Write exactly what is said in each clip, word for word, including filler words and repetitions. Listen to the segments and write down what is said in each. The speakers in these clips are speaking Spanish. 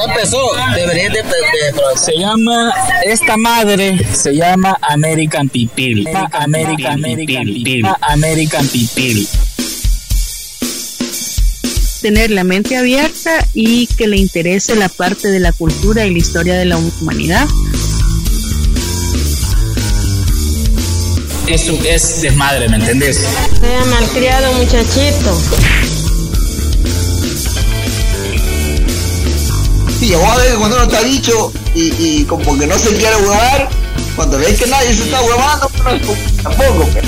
ya empezó. Deberías de, de, de, Se llama, esta madre se llama American Pipil. American, American Pipil. American Pipil. Tener la mente abierta y que le interese la parte de la cultura y la historia de la humanidad. Eso es desmadre, ¿me entendés? Sea malcriado, muchachito. Sí, vos a ver cuando uno está dicho y, y como que no se quiere huevar, cuando ves que nadie se está huevando, pues tampoco. Pues.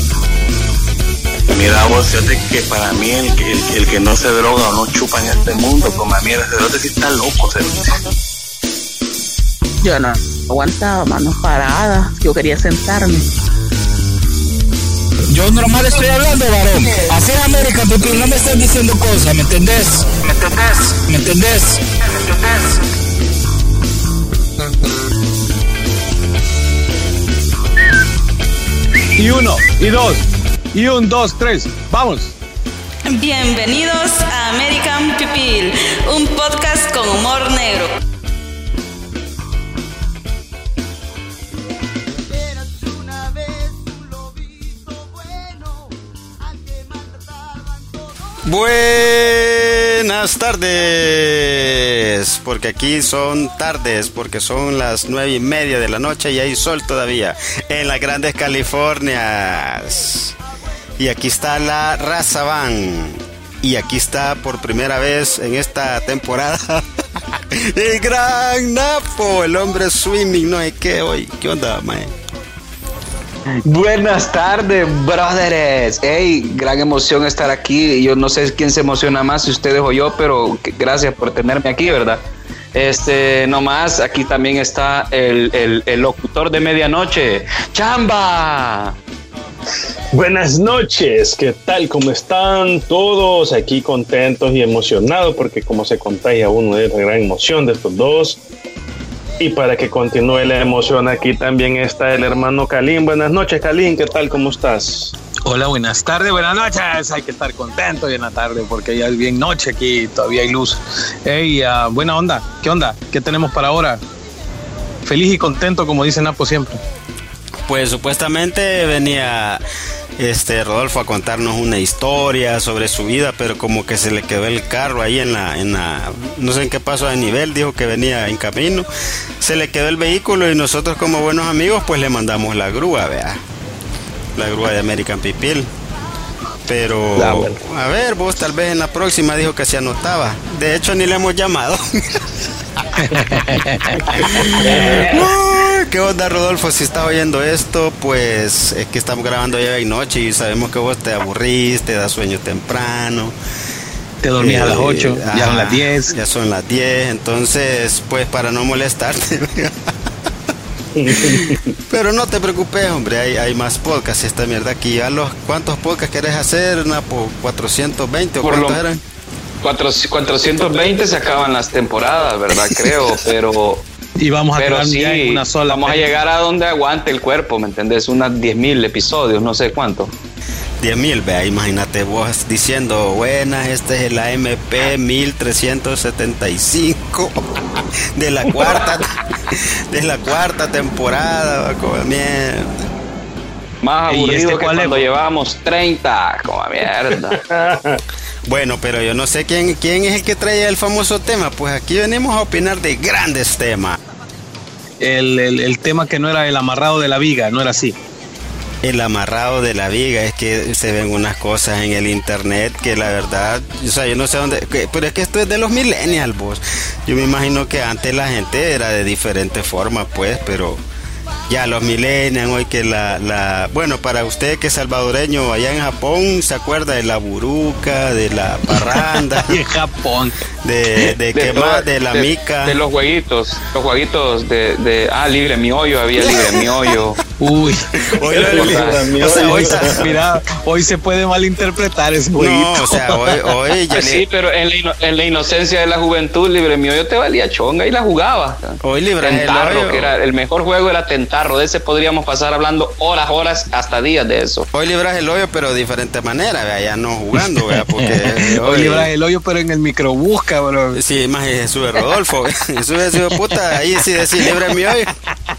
Mira vos, fíjate que para mí el, el, el que no se droga o no chupa en este mundo, como a mí el cerote sí está loco, cerote. Yo no aguantaba manos paradas, yo quería sentarme. Yo normal estoy hablando, varón. Así es American Pipil, no me estás diciendo cosas, ¿me entendés? ¿Me entendés? ¿Me entendés? ¿Me entendés? Y uno, y dos, y un, dos, tres, vamos. Bienvenidos a American Pipil, un podcast con humor negro. Buenas tardes, porque aquí son tardes, porque son las nueve y media de la noche y hay sol todavía en las grandes Californias. Y aquí está la Raza Van. Y aquí está por primera vez en esta temporada el gran Napo, el hombre swimming, no sé qué hoy. ¿Qué onda, mae? Buenas tardes, brothers. Hey, gran emoción estar aquí. Yo no sé quién se emociona más, si ustedes o yo, pero gracias por tenerme aquí, ¿verdad? Este, nomás, aquí también está el, el, el locutor de medianoche, Chamba. Buenas noches, ¿qué tal? ¿Cómo están todos? Aquí contentos y emocionados porque como se contagia uno de la gran emoción de estos dos. Y para que continúe la emoción, aquí también está el hermano Kalin. Buenas noches, Kalin, ¿qué tal? ¿Cómo estás? Hola, buenas tardes, buenas noches. Hay que estar contento hoy en la tarde porque ya es bien noche aquí, todavía hay luz. Hey, uh, buena onda, ¿qué onda? ¿Qué tenemos para ahora? Feliz y contento, como dice Napo siempre. Pues supuestamente venía este Rodolfo a contarnos una historia sobre su vida, pero como que se le quedó el carro ahí en la, en la, no sé en qué paso de nivel, dijo que venía en camino, se le quedó el vehículo y nosotros como buenos amigos pues le mandamos la grúa, vea, la grúa de American Pipil. Pero ah, bueno. A ver, vos tal vez en la próxima dijo que se anotaba. De hecho ni le hemos llamado. ¿Qué onda, Rodolfo? Si estás oyendo esto, pues es que estamos grabando ya de noche y sabemos que vos te aburrís, te da sueño temprano. Te dormís eh, a las ocho, ya son las diez. Ya son las diez, entonces, pues para no molestarte. Pero no te preocupes, hombre, hay, hay más podcasts esta mierda aquí. ¿Ya los, ¿Cuántos podcasts querés hacer, Napo? ¿cuatrocientos veinte o Por cuántos lo, eran? cuatrocientos veinte se acaban las temporadas, ¿verdad? Creo, pero... Y vamos a pero sí, ya en una sola. Vamos a llegar a donde aguante el cuerpo, ¿me entendés? Unas diez mil episodios, no sé cuánto. diez mil, vea, imagínate vos diciendo, buenas, este es el A M P mil trescientos setenta y cinco de la cuarta de la cuarta temporada, como mierda. Más aburrido este que cuando es? Llevábamos treinta, como mierda. Bueno, pero yo no sé quién, quién es el que trae el famoso tema. Pues aquí venimos a opinar de grandes temas. El, el, el tema que no era el amarrado de la viga, no era así. El amarrado de la viga, es que se ven unas cosas en el internet que la verdad, o sea, yo no sé dónde, que, pero es que esto es de los millennials, vos. Yo me imagino que antes la gente era de diferente forma, pues, pero... Ya los millennials, hoy que la, la... Bueno, para usted que es salvadoreño, allá en Japón, ¿se acuerda de la buruca, de la parranda? Y en Japón. De, de, de qué más, de la de, mica. De los jueguitos, los jueguitos de, de... Ah, libre mi hoyo, había libre mi hoyo. Uy, hoy, lo, o sea, hoy, mira, hoy se puede malinterpretar ese jueguito. No, o sea, hoy, hoy ya sí, le... pero en la, en la inocencia de la juventud, libre mío, yo te valía chonga y la jugaba. Hoy libre Tentarro, que era el mejor juego era Tentarro, de ese podríamos pasar hablando horas, horas, hasta días de eso. Hoy libras el hoyo, pero de diferente manera, vea, ya no jugando, vea, porque hoy, hoy libras el hoyo, pero en el microbús, cabrón. Sí, más sube Rodolfo, sube ese puta, ahí sí decís libre mi hoyo.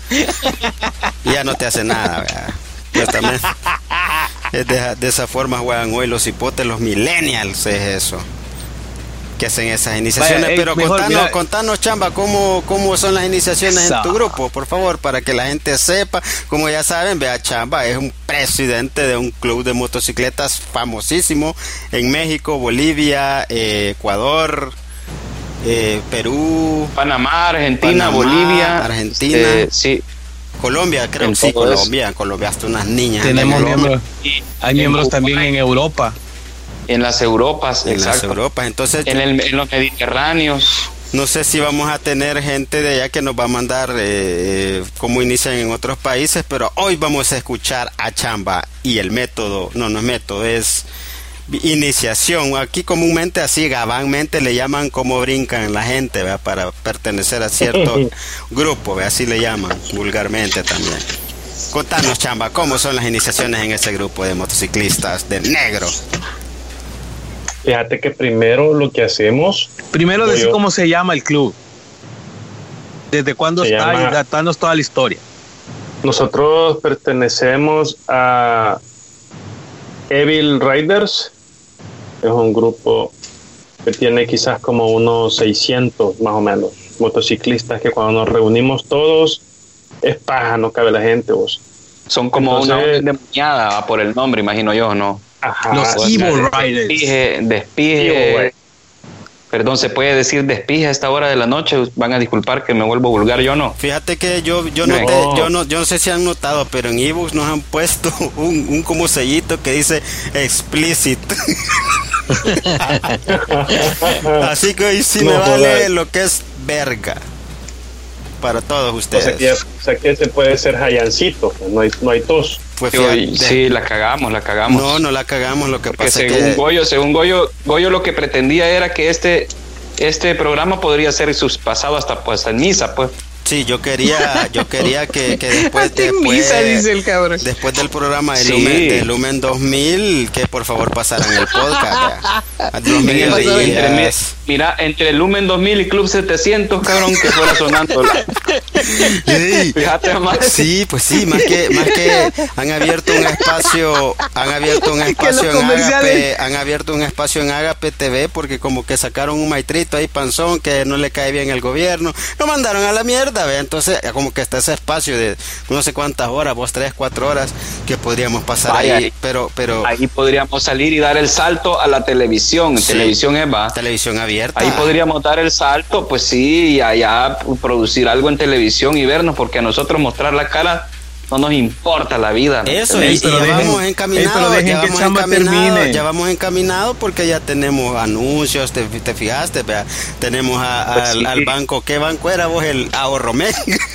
Y ya no te hace nada, ¿verdad? Pues también es de, de esa forma juegan hoy los hipotes, los millennials, es eso, que hacen esas iniciaciones. Vaya, pero mejor, contanos, mira, contanos, Chamba, ¿cómo, cómo son las iniciaciones esa. en tu grupo, por favor, para que la gente sepa. Como ya saben, vea, Chamba es un presidente de un club de motocicletas famosísimo en México, Bolivia, eh, Ecuador, eh, Perú, Panamá, Argentina, Panamá, Bolivia, Argentina, eh, sí. Colombia, creo que sí, Colombia, Colombia hasta unas niñas. Tenemos miembros, hay miembros también en Europa. En las Europas, en exacto. las Europas, entonces en, el, en los Mediterráneos. No sé si vamos a tener gente de allá que nos va a mandar eh, cómo inician en otros países, pero hoy vamos a escuchar a Chamba y el método, no, no es método, es iniciación. Aquí comúnmente así gabanmente le llaman cómo brincan la gente, ¿verdad? Para pertenecer a cierto grupo, ¿verdad? Así le llaman vulgarmente también. Contanos, Chamba, ¿cómo son las iniciaciones en ese grupo de motociclistas de negro? Fíjate que primero lo que hacemos... Primero decir yo, cómo se llama el club. ¿Desde cuándo está? Llama, y datarnos toda la historia. Nosotros pertenecemos a Evil Riders. Es un grupo que tiene quizás como unos seiscientos más o menos motociclistas, que cuando nos reunimos todos es paja, no cabe la gente, vos. Son como Entonces, una endemoniada por el nombre, imagino yo, ¿no? Ajá, los Evil Riders. Despije, despije. Perdón, ¿se puede decir despije a esta hora de la noche? Van a disculpar que me vuelvo vulgar, yo no. Fíjate que yo yo no, no. yo no yo no sé si han notado, pero en ebooks nos han puesto un, un como sellito que dice explicit. Así que hoy sí no, me vale joder. Lo que es verga para todos ustedes. O sea que, o sea que se puede ser jayancito, no hay no hay tos. Pues sí, sí, la cagamos, la cagamos. No, no la cagamos, lo que Porque pasa según que... Goyo, según Goyo, Goyo lo que pretendía era que este este programa podría ser sus pasado hasta pues en misa, pues. Sí, yo quería, yo quería que, que después, después, misa, dice el cabrón. después del programa de, Sí. Lumen, de Lumen dos mil, que por favor pasaran el podcast. A dos mil entre, días. mira, entre el Lumen dos mil y Club setecientos, cabrón, que fuera sonando. Sí. Fíjate más. Sí, pues sí, más que, más que han abierto un espacio, han abierto un espacio en Agape, han abierto un espacio en Agape T V, porque como que sacaron un maitrito ahí panzón que no le cae bien el gobierno, lo mandaron a la mierda, ¿ve? Entonces como que está ese espacio de no sé cuántas horas, vos tres, cuatro horas que podríamos pasar. Vaya, ahí, pero, pero ahí podríamos salir y dar el salto a la televisión. Sí. Televisión es va. Televisión abierta. Ahí podríamos dar el salto, pues sí, y allá producir algo en televisión y vernos, porque a nosotros mostrar la cara no nos importa la vida. Eso, y, y ya dejen, vamos encaminados, ey, ya vamos encaminados, ya vamos encaminados porque ya tenemos anuncios, te, te fijaste, vea, tenemos a, a, pues sí. al, al banco, ¿qué banco era vos? El Ahorromec.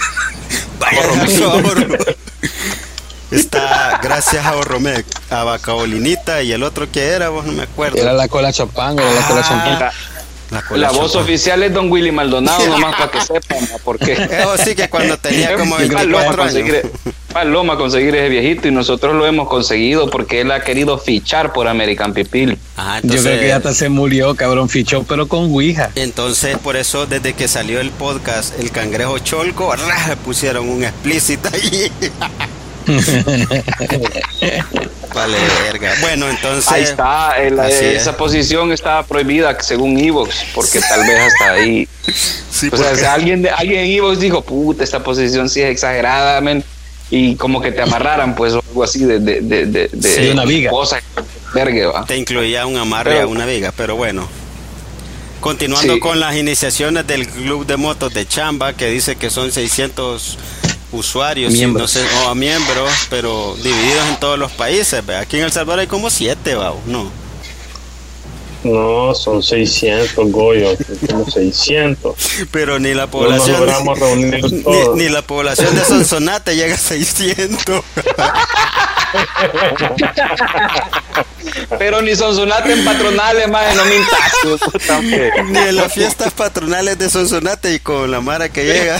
Ahorromec. Está, gracias a Ahorromec, a Bacaolinita, y el otro que era, vos no me acuerdo. Era la cola champán, era la cola ah. champán. La, la voz oficial es Don Willy Maldonado, nomás para que sepan, porque oh, sí, que cuando tenía como veinticuatro años paloma conseguir ese viejito, y nosotros lo hemos conseguido porque él ha querido fichar por American Pipil. Ajá, entonces, yo creo que ya hasta se murió, cabrón, fichó pero con Ouija. Entonces por eso desde que salió el podcast El Cangrejo Cholco, ¡rah!, pusieron un explícito ahí. Vale, verga. Bueno, entonces ahí está, el, esa es. posición estaba prohibida según Evox, porque tal vez hasta ahí sí, o sea, si alguien, alguien en Evox dijo, puta, esta posición sí es exagerada, men, y como que te amarraran, pues, algo así de de, de, de, de sí, una viga. Cosa, verga, ¿va? Te incluía un amarre pero, a una viga, pero bueno. Continuando sí. con las iniciaciones del club de motos de Chamba, que dice que son seiscientos usuarios, miembros. Sí, no sé, o miembros, pero divididos en todos los países. ¿Ve? Aquí en El Salvador hay como siete, ¿va? No. No, son seiscientos, Goyo, como seiscientos. Pero ni la población no nos logramos reunir todos. Ni, ni la población de Sonsonate llega a seiscientos. Pero ni Sonsonate en patronales, más no mintas. Ni en las fiestas patronales de Sonsonate y con la mara que llega.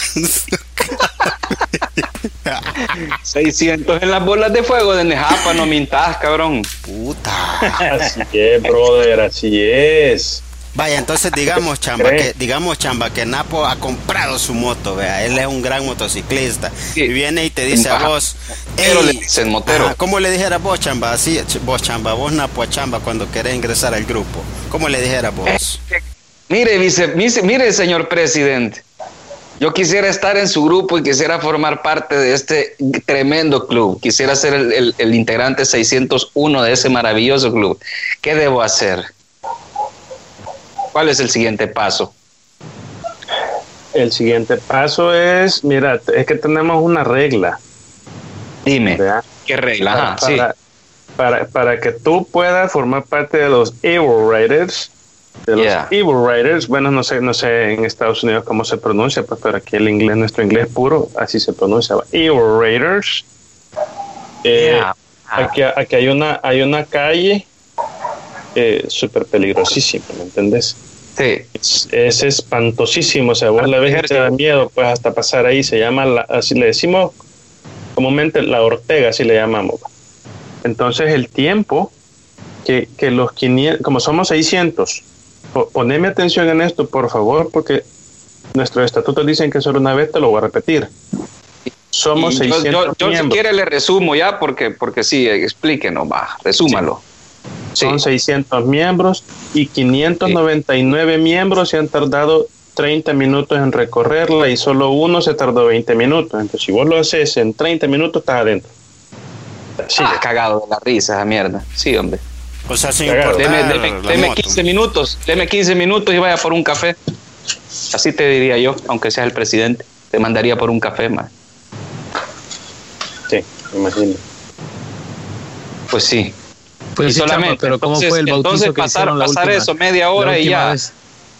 seiscientos en las bolas de fuego de Nejapa, no mintas, cabrón. Puta. Así es, brother, así es. Vaya, entonces digamos, Chamba, que digamos, Chamba, que Napo ha comprado su moto, vea, él es un gran motociclista, sí. Y viene y te dice a vos, pero le dicen motero. Ajá, ¿cómo le dijera vos, Chamba? Así, vos, Chamba, vos, Napo, a Chamba, cuando querés ingresar al grupo, ¿cómo le dijera vos? Mire, vice, vice, mire, señor presidente, yo quisiera estar en su grupo y quisiera formar parte de este tremendo club, quisiera ser el, el, el integrante seiscientos uno de ese maravilloso club. ¿Qué debo hacer? ¿Cuál es el siguiente paso? El siguiente paso es, mira, es que tenemos una regla. Dime, ¿verdad? ¿Qué regla? Para, Ajá, para, sí. para, para que tú puedas formar parte de los Evil Riders, de los yeah. Evil Riders, bueno, no sé, no sé en Estados Unidos cómo se pronuncia, pues, pero aquí el inglés, nuestro inglés puro, así se pronuncia, Evil Riders. Eh, yeah. aquí, aquí hay una, hay una calle Eh, súper peligrosísimo, ¿me entendés? Sí. Es, es espantosísimo, o sea, vos la ves y te da miedo, pues hasta pasar ahí, se llama, la, así le decimos comúnmente la Ortega, así le llamamos. Entonces el tiempo que, que los quinientos, como somos seiscientos, po, poneme atención en esto, por favor, porque nuestros estatutos dicen que solo una vez, te lo voy a repetir. Somos yo, seiscientos yo, yo si quiere le resumo ya, porque, porque sí, explíquenos, va, resúmalo. Sí. Son sí. seiscientos miembros y quinientos noventa y nueve sí. miembros se han tardado treinta minutos en recorrerla y solo uno se tardó veinte minutos. Entonces, si vos lo haces en treinta minutos, estás adentro. Sí, ah, cagado de la risa esa mierda. Sí, hombre. O sea, sin importar deme, deme, deme quince minutos, deme quince minutos y vaya por un café. Así te diría yo, aunque seas el presidente. Te mandaría por un café, más. Sí, me imagino. Pues sí. Pues y sí, solamente, Chamba, pero ¿cómo entonces, fue el bautizo entonces que pasar, hicieron la pasar última, eso, media hora y ya. Vez.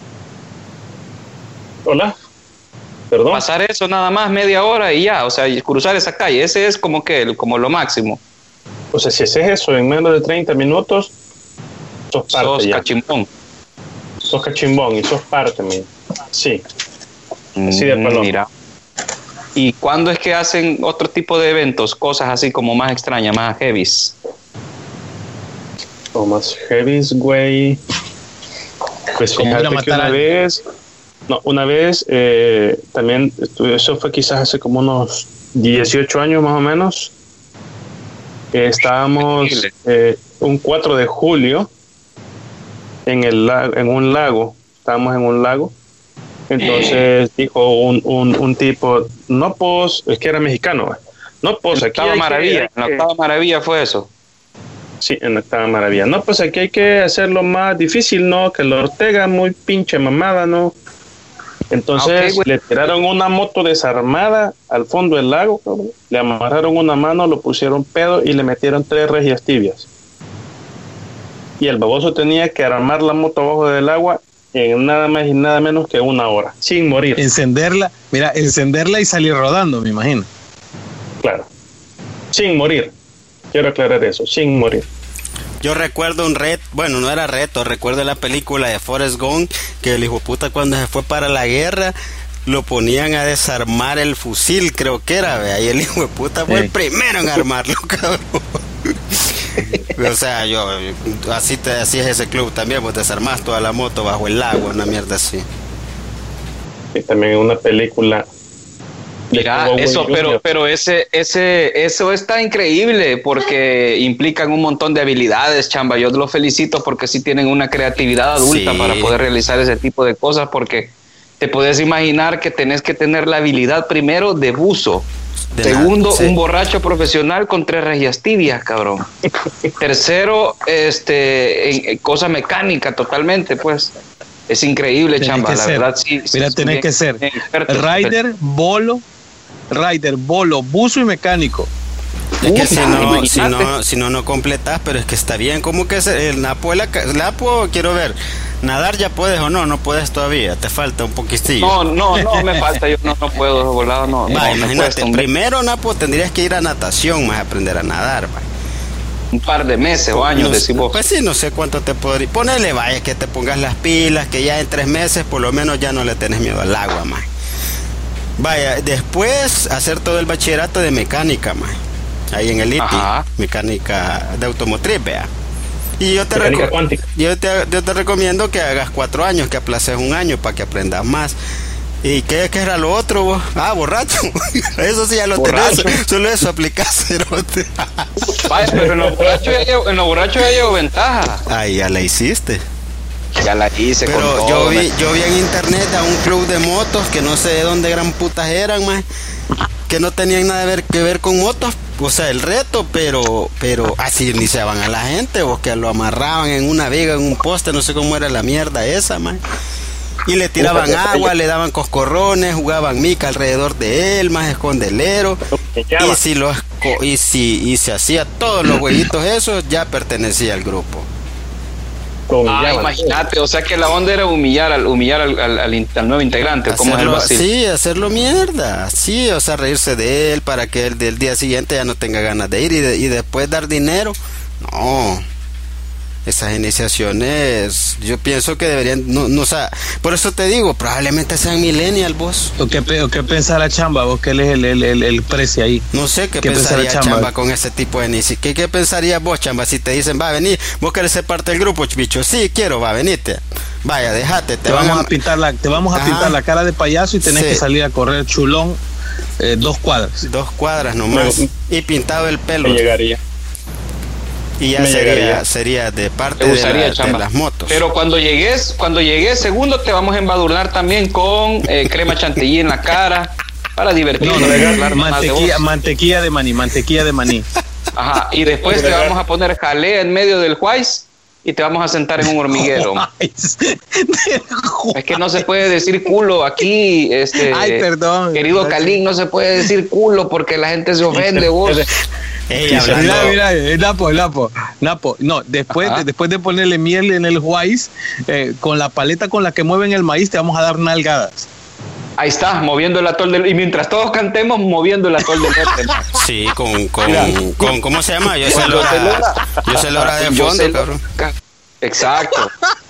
Hola, perdón. Pasar eso nada más, media hora y ya, o sea, cruzar esa calle, ese es como que, como lo máximo. O sea, si haces eso en menos de treinta minutos, sos parte sos ya. cachimbón. Sos cachimbón y sos parte, mira. Sí. Así de paloma. Mira. ¿Y cuándo es que hacen otro tipo de eventos? Cosas así como más extrañas, más heavies. O más heavies, güey. Pues fíjate que una vez, no, una vez eh, también, eso fue quizás hace como unos dieciocho años más o menos. Eh, estábamos eh, un cuatro de julio en el en un lago. Estábamos en un lago. Entonces dijo un, un, un tipo, no pues, es que era mexicano, no pues aquí hay maravilla, que, en la octava maravilla fue eso. Sí, en la octava maravilla. No, pues aquí hay que hacerlo más difícil, ¿no? Que la Ortega muy pinche mamada, ¿no? Entonces okay, le tiraron una moto desarmada al fondo del lago, cabrón. Le amarraron una mano, lo pusieron pedo y le metieron tres regias tibias. Y el baboso tenía que armar la moto abajo del agua en nada más y nada menos que una hora, sin morir. Encenderla, mira, encenderla y salir rodando, me imagino. Claro, sin morir. Quiero aclarar eso, sin morir. Yo recuerdo un reto, bueno, no era reto, recuerdo la película de Forrest Gump, que el hijo puta cuando se fue para la guerra, lo ponían a desarmar el fusil, creo que era, ¿vea? Y el hijo de puta fue sí. el primero en armarlo, cabrón. O sea, yo, así, te, así es ese club también, pues desarmas toda la moto bajo el lago, una mierda así. Y también una película. Mira, eso, pero, pero ese, ese, eso está increíble porque implican un montón de habilidades, Chamba. Yo los felicito porque sí tienen una creatividad adulta sí. para poder realizar ese tipo de cosas, porque te puedes imaginar que tenés que tener la habilidad primero de buzo. De Segundo, nada, sí. un borracho profesional con tres regias tibias, cabrón. Tercero, este, en, en cosa mecánica totalmente, pues. Es increíble, tenés Chamba, la ser. verdad. Sí, Mira, sí, tenés bien, que ser bien experto, rider, bolo, rider, bolo, buzo y mecánico. Es que si no, si no, si no, no completas, pero es que está bien. ¿Cómo que es el Napo? El Napo, quiero ver. ¿Nadar ya puedes o no? No puedes todavía, te falta un poquitillo. No, no, no me falta, yo no, no puedo, volado no. Va, no imagínate, cuesta, primero, Napo, tendrías que ir a natación más aprender a nadar, va. Un par de meses o años, no, decís vos. Pues sí, no sé cuánto te podría. Ponele, vaya, que te pongas las pilas, que ya en tres meses por lo menos ya no le tenés miedo al agua, más. Vaya, después hacer todo el bachillerato de mecánica, más. Ahí en el I T I, mecánica de automotriz, vea. Y yo te, reco- yo, te, yo te recomiendo que hagas cuatro años, que aplaces un año para que aprendas más. ¿Y qué, qué era lo otro vos? Ah, borracho. Eso sí ya lo borracho. tenés. Solo eso aplicás, cerote. Vaya, pero en los borrachos ya llevo, en los borrachos ya llevo ventaja. Ay, ya la hiciste. Ya la hice. Pero con yo todo, vi, me... yo vi en internet a un club de motos que no sé de dónde gran putas eran, más que no tenían nada ver, que ver con motos, o sea, el reto, pero pero así iniciaban a la gente, o que lo amarraban en una viga, en un poste, no sé cómo era la mierda esa, man. Y le tiraban Uf, agua, le daban coscorrones, jugaban mica alrededor de él, más escondelero. Y si los y si y se hacía todos los jueguitos esos, ya pertenecía al grupo. Ah, imagínate, o sea que la onda era humillar al humillar al, al, al, al nuevo integrante, hacerlo, como es el Basil. Sí, hacerlo mierda, sí, o sea, reírse de él para que él del día siguiente ya no tenga ganas de ir y, de, y después dar dinero. No, esas iniciaciones, yo pienso que deberían, no, no, o sea, por eso te digo, probablemente sean millennial vos. ¿O qué, o qué piensa la chamba vos? ¿Qué es el, el, el, el precio ahí? No sé qué, ¿Qué pensaría chamba? chamba con ese tipo de inicio. ¿Qué, ¿Qué pensarías vos, chamba, si te dicen, va a venir, vos querés ser parte del grupo, bicho? Sí, quiero, va, venite. Vaya, déjate. Te, te vamos a... a pintar la, te vamos a Ajá. pintar la cara de payaso y tenés sí. que salir a correr chulón eh, dos cuadras. Dos cuadras nomás. Pero, y pintado el pelo. Me llegaría. Y ya sería, sería de parte de, la, de las motos. Pero cuando llegues, cuando llegues segundo te vamos a embadurnar también con eh, crema chantilly en la cara para divertirnos. No, no, mantequilla, mantequilla de maní, mantequilla de maní. Ajá, y después te vamos a poner jalea en medio del juice y te vamos a sentar en un hormiguero. Es que no se puede decir culo aquí, este. Ay, perdón. Querido Calín, no se puede decir culo porque la gente se ofende, vos. Ey, mira, mira, eh, Napo, Napo, Napo, no, después de, después de ponerle miel en el maíz, eh, con la paleta con la que mueven el maíz, te vamos a dar nalgadas. Ahí está, moviendo el atol del... Y mientras todos cantemos, moviendo el atol del norte. Sí, con, con, con, con, ¿cómo se llama? Yo sé Lora, yo sé Lora de fondo, cabrón. Exacto.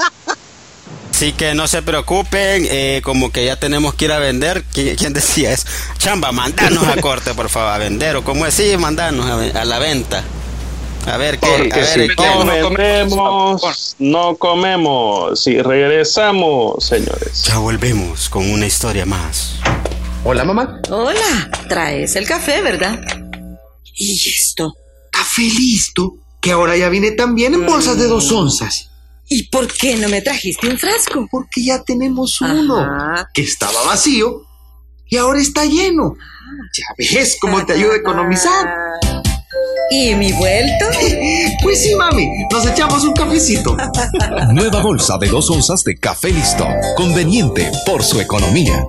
Así que no se preocupen, eh, como que ya tenemos que ir a vender. ¿Quién, quién decía eso? Chamba, mandanos a corte, por favor, a vender. O como decís, mandanos a, a la venta. A ver qué. Porque a ver, si ¿qué? no comemos, no comemos. Si regresamos, señores. Ya volvemos con una historia más. Hola, mamá. Hola, traes el café, ¿verdad? ¿Y esto? Café listo, que ahora ya viene también en bolsas de dos onzas. ¿Y por qué no me trajiste un frasco? Porque ya tenemos uno, Ajá. que estaba vacío y ahora está lleno. Ya ves cómo te ayuda a economizar. ¿Y mi vuelto? Pues sí, mami, nos echamos un cafecito. Nueva bolsa de dos onzas de café listo, conveniente por su economía.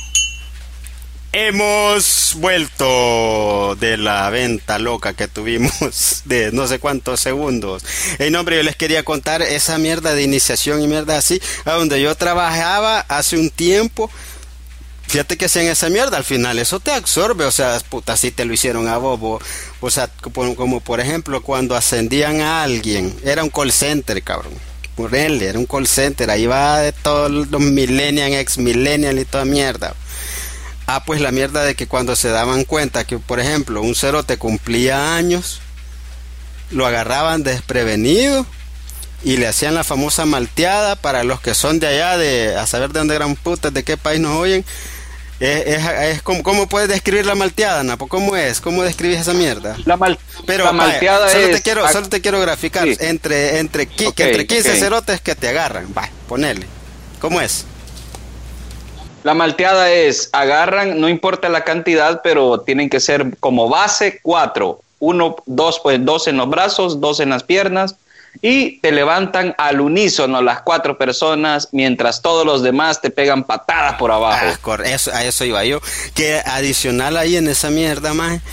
Hemos vuelto de la venta loca que tuvimos de no sé cuántos segundos. En nombre, yo les quería contar esa mierda de iniciación y mierda así, a donde yo trabajaba hace un tiempo. Fíjate que hacían esa mierda, al final eso te absorbe, o sea, puta, así te lo hicieron a bobo. O sea, como, como por ejemplo cuando ascendían a alguien, era un call center, cabrón. Por él, era un call center, ahí va de todos los millennials, ex millennials y toda mierda. Ah, pues la mierda de que cuando se daban cuenta que, por ejemplo, un cerote cumplía años, lo agarraban desprevenido y le hacían la famosa malteada. Para los que son de allá, de a saber de dónde gran putas, de qué país nos oyen, es, es, es como, ¿cómo puedes describir la malteada, Napo? ¿Cómo es? ¿Cómo describes esa mierda? La, mal, Pero, la malteada vaya, solo es... Te quiero, solo te quiero graficar, sí. entre, entre, okay, que entre quince okay. cerotes que te agarran. Va, ponele. ¿Cómo es? La malteada es, agarran, no importa la cantidad, pero tienen que ser como base cuatro. Uno, dos, pues dos en los brazos, dos en las piernas. Y te levantan al unísono las cuatro personas, mientras todos los demás te pegan patadas por abajo. Ah, eso, a eso iba yo. Que adicional ahí en esa mierda, más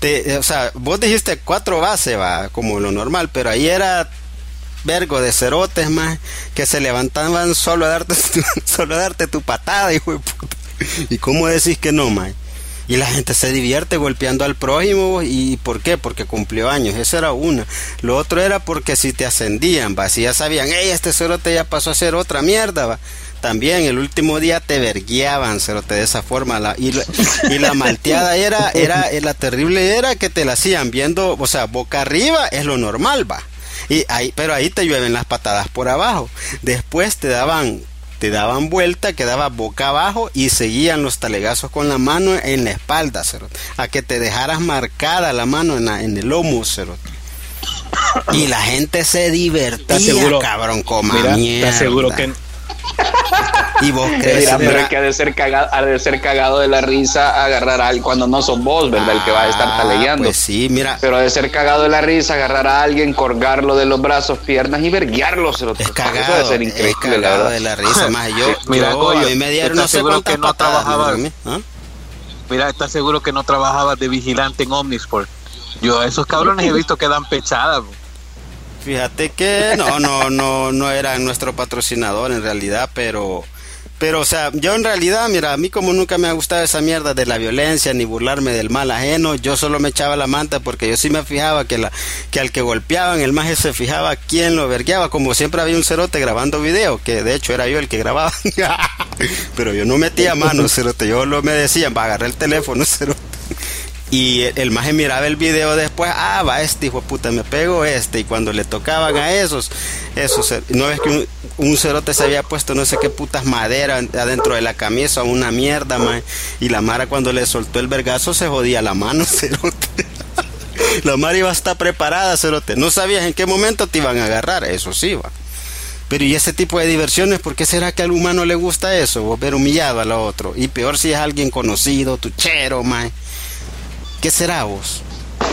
te, o sea, vos dijiste cuatro bases, va, como lo normal, pero ahí era vergo de cerotes, más que se levantaban solo a darte tu, solo a darte tu patada, hijo de puta. ¿Y cómo decís que no, más? Y la gente se divierte golpeando al prójimo. ¿Y por qué? Porque cumplió años. Eso era una. Lo otro era porque si te ascendían, va, si ya sabían, hey, este cerote ya pasó a ser otra mierda, va. También el último día te vergueaban, cerote, de esa forma. La, y, la, y la malteada era, era, la terrible era que te la hacían viendo, o sea, boca arriba es lo normal, va. Y ahí, pero ahí te llueven las patadas por abajo. Después te daban, te daban vuelta, quedaba boca abajo y seguían los talegazos con la mano en la espalda, cerote, a que te dejaras marcada la mano en, la, en el lomo, cerote. Y la gente se divertía, seguro, cabrón, coma mira, mierda. ¿Estás seguro que y vos crees, mira, pero que ha de ser cagado, ha de ser cagado de la risa agarrar a alguien cuando no sos vos, ¿verdad? Ah, el que va a estar talegueando. Pues sí, mira. Pero ha de ser cagado de la risa agarrar a alguien, colgarlo de los brazos, piernas y verguiarlo. Se lo es cagado, eso debe ser increíble, es cagado la de la risa. Más yo, sí, mira, yo Goyo, a mí me dieron no sé seguro que no trabajaba. ¿Ah? Mira, ¿estás seguro que no trabajabas de vigilante en Omnisport? Yo a esos cabrones he visto que dan pechadas, bro. Fíjate que no, no, no, no era nuestro patrocinador en realidad, pero, pero, o sea, yo en realidad, mira, a mí como nunca me ha gustado esa mierda de la violencia ni burlarme del mal ajeno, yo solo me echaba la manta porque yo sí me fijaba que la, que al que golpeaban, el maje se fijaba quién lo vergueaba, como siempre había un cerote grabando video, que de hecho era yo el que grababa, pero yo no metía mano, cerote, yo lo me decían, va a agarrar el teléfono, cerote. Y el, el maje miraba el video después, ah, va, este hijo de puta me pegó este, y cuando le tocaban a esos, esos, no ves que un, un cerote se había puesto no sé qué putas madera adentro de la camisa, una mierda, maje, y la mara cuando le soltó el vergazo se jodía la mano, cerote. La mara iba a estar preparada, cerote, no sabías en qué momento te iban a agarrar, eso sí, va. Pero y ese tipo de diversiones, ¿por qué será que al humano le gusta eso? O ver humillado a lo otro, y peor si es alguien conocido, tuchero, maje. ¿Qué será vos?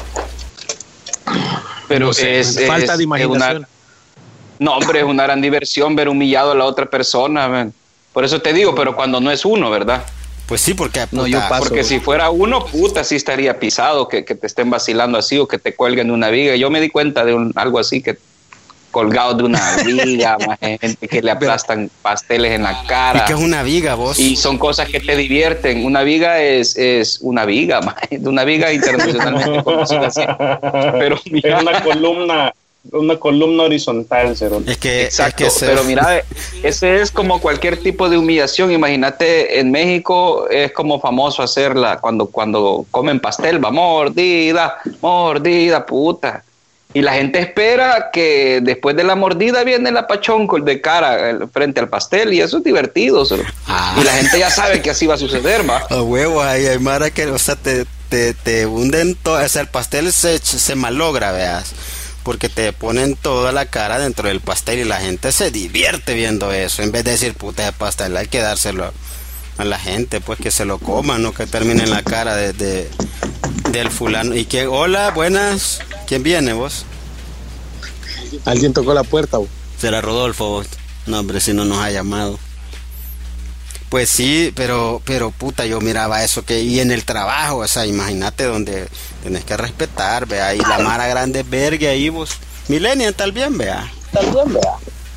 Pero no sé, es, falta es, de imaginación. Es una, no, hombre, es una gran diversión ver humillado a la otra persona, man. Por eso te digo, pero cuando no es uno, ¿verdad? Pues sí, porque puta, no, yo paso, porque si fuera uno, puta, sí estaría pisado, que, que te estén vacilando así o que te cuelguen de una viga. Yo me di cuenta de un, algo así que colgado de una viga, más gente que le aplastan pasteles en la cara. ¿Y qué es una viga, vos? Y son cosas que te divierten. Una viga es, es una viga, más, una viga internacionalmente conocida así. Pero mira, es una columna, una columna horizontal, cero. Es que, exacto, es que pero mira, ese es como cualquier tipo de humillación. Imagínate, en México es como famoso hacerla cuando, cuando comen pastel, va, mordida, mordida, puta. Y la gente espera que después de la mordida viene el apachón de cara frente al pastel y eso es divertido. Ah. Y la gente ya sabe que así va a suceder, va. A huevo, ahí hay mara que, o sea, te, te, te hunden todo, o sea, el pastel se, se malogra, veas, porque te ponen toda la cara dentro del pastel y la gente se divierte viendo eso. En vez de decir, puta, ese pastel hay que dárselo a la gente, pues que se lo coman, no que termine en la cara de, de del fulano. Y que, hola, buenas. ¿Quién viene, vos? Alguien tocó la puerta, vos. Será Rodolfo, vos. No, hombre, si no nos ha llamado. Pues sí, pero, pero puta, yo miraba eso que, y en el trabajo, o sea, imagínate donde tenés que respetar, vea, y la mara grande verga ahí, vos. Millennial, tal bien, vea. Tal bien, vea.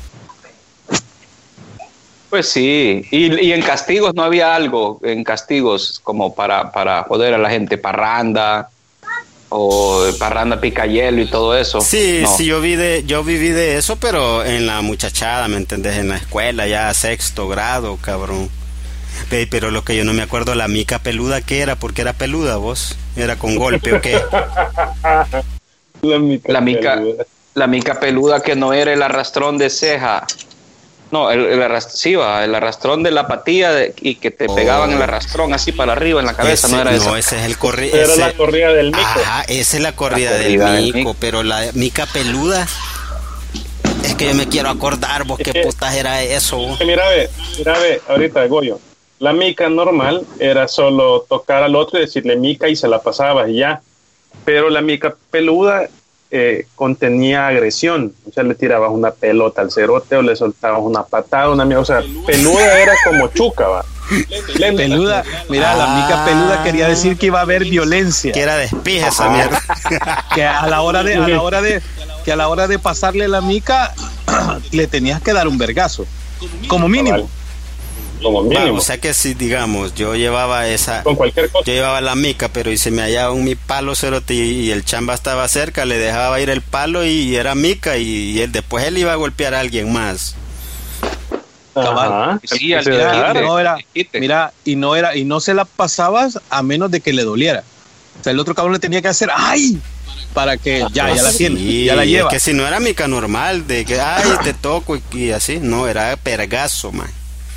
Pues sí, y, y en castigos no había algo, en castigos como para, para joder a la gente, parranda, o parranda pica hielo y todo eso. Sí, no. sí, yo vi de, yo viví de eso, pero en la muchachada, ¿me entendés? En la escuela, ya sexto grado, cabrón. Pero lo que yo no me acuerdo, la mica peluda, ¿qué era? ¿Por qué era peluda, vos? ¿Era con golpe o qué? La mica, la mica peluda. La mica peluda que no era el arrastrón de ceja. No, el, el, arrast- sí, va, el arrastrón de la patilla de, y que te oh. pegaban el arrastrón así para arriba en la cabeza, ese, no era eso. No, ese es el corri- Era ese, la corrida del mico. Ajá, esa es la corrida, la corrida del, mico, del mico, pero la mica peluda, es que yo me quiero acordar, vos, qué putas era eso. Vos. Mira, ve, mira, ve, ahorita, Goyo, la mica normal era solo tocar al otro y decirle mica y se la pasabas y ya, pero la mica peluda Eh, contenía agresión, o sea, le tirabas una pelota al cerote o le soltabas una patada, una mierda, o sea, peluda era como chuca, va. Peluda, mira, ah, la mica peluda quería decir que iba a haber violencia. Que era despija esa mierda. Que a la hora de, a la hora de, que a la hora de pasarle la mica, le tenías que dar un vergazo. Como mínimo. Como mínimo. Va, o sea que si, digamos, yo llevaba esa. Con cualquier cosa. Yo llevaba la mica, pero y se me hallaba un mi palo cerote y, y el chamba estaba cerca, le dejaba ir el palo y, y era mica y, y él después él iba a golpear a alguien más. Ajá. Sí, al mira, no era, mira, y no era, y no se la pasabas a menos de que le doliera. O sea, el otro cabrón le tenía que hacer ¡ay! Para que ya, ya la sí, tiene, ya la lleva. Es que si no era mica normal, de que ay, te toco y, y así, no, era pergazo, man.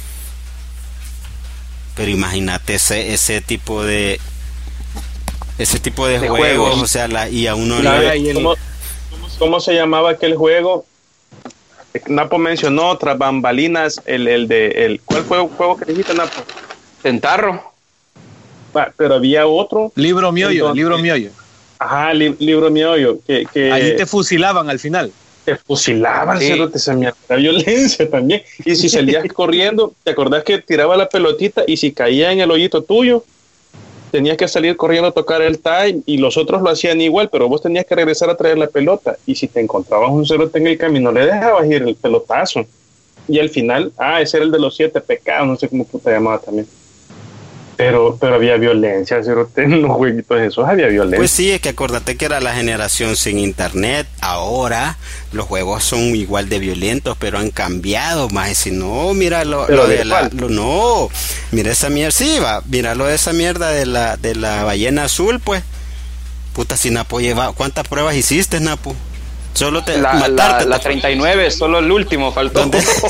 Pero imagínate ese, ese tipo de ese tipo de, de juegos, juegos, o sea, la, y a uno la, le... ¿Cómo, ¿Cómo se llamaba aquel juego? Napo mencionó tras bambalinas el, el de el ¿cuál fue el juego que dijiste, Napo? Tentarro. Ah, pero había otro. Libro miollo, entonces, libro miollo. Ajá, li, libro miollo. Que, que ahí te fusilaban al final. Te fusilaban, sí. Cerote, esa mierda, la violencia también. Y si salías corriendo, ¿te acordás que tiraba la pelotita y si caía en el hoyito tuyo, tenías que salir corriendo a tocar el time y los otros lo hacían igual, pero vos tenías que regresar a traer la pelota y si te encontrabas un cerote en el camino, le dejabas ir el pelotazo. Y al final, ah, ese era el de los siete pecados, no sé cómo puta llamaba también. Pero, pero había violencia, cerote, en los jueguitos esos había violencia. Pues sí, es que acordate que era la generación sin internet. Ahora los juegos son igual de violentos, pero han cambiado más. Si no, mira lo, lo de, de la, lo, no, mira esa mierda, sí, va, mira lo de esa mierda de la, de la ballena azul, pues. Puta, si Napo lleva, ¿cuántas pruebas hiciste, Napo? Solo te la, matarte, la, la treinta y nueve, solo el último faltó.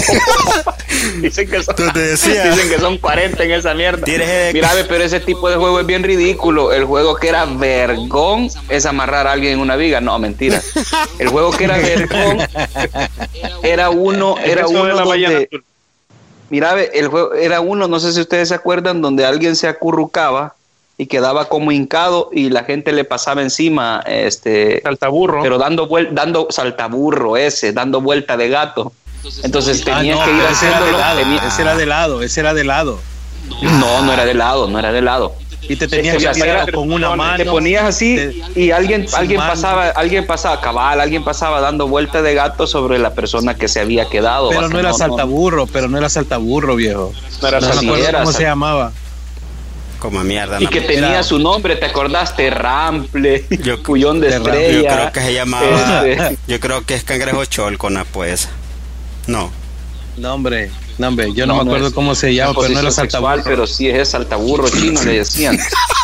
dicen, que son, dicen que son cuarenta en esa mierda. Mira, pero ese tipo de juego es bien ridículo. El juego que era vergón es amarrar a alguien en una viga. No, mentira. El juego que era vergón era uno, era uno donde, mira, el juego era uno, no sé si ustedes se acuerdan, donde alguien se acurrucaba y quedaba como hincado y la gente le pasaba encima, este saltaburro, pero dando vuelta, dando saltaburro ese, dando vuelta de gato. Entonces tenías ah, no, que ir haciéndolo. Tenía, ese era de lado, ese era de lado. No, no era de lado, no era de lado. Y te tenías que hacer con una mano. Te ponías así te, y alguien, alguien mano. pasaba, alguien pasaba cabal, alguien pasaba dando vuelta de gato sobre la persona que se había quedado. Pero no era no, saltaburro, no. pero no era saltaburro, viejo. No era no saltaburro. ¿Cómo se llamaba? Como mierda. Y que tenía era... su nombre, ¿te acordaste? Rample, yo, Cuyón de Estrella. Yo creo que se llamaba. Este. Yo creo que es Cangrejo Cholco, pues. No. No, hombre, no, hombre, yo no, no me acuerdo no es, cómo se llama, pero no era saltaburro. Pero sí es saltaburro chino, le decían.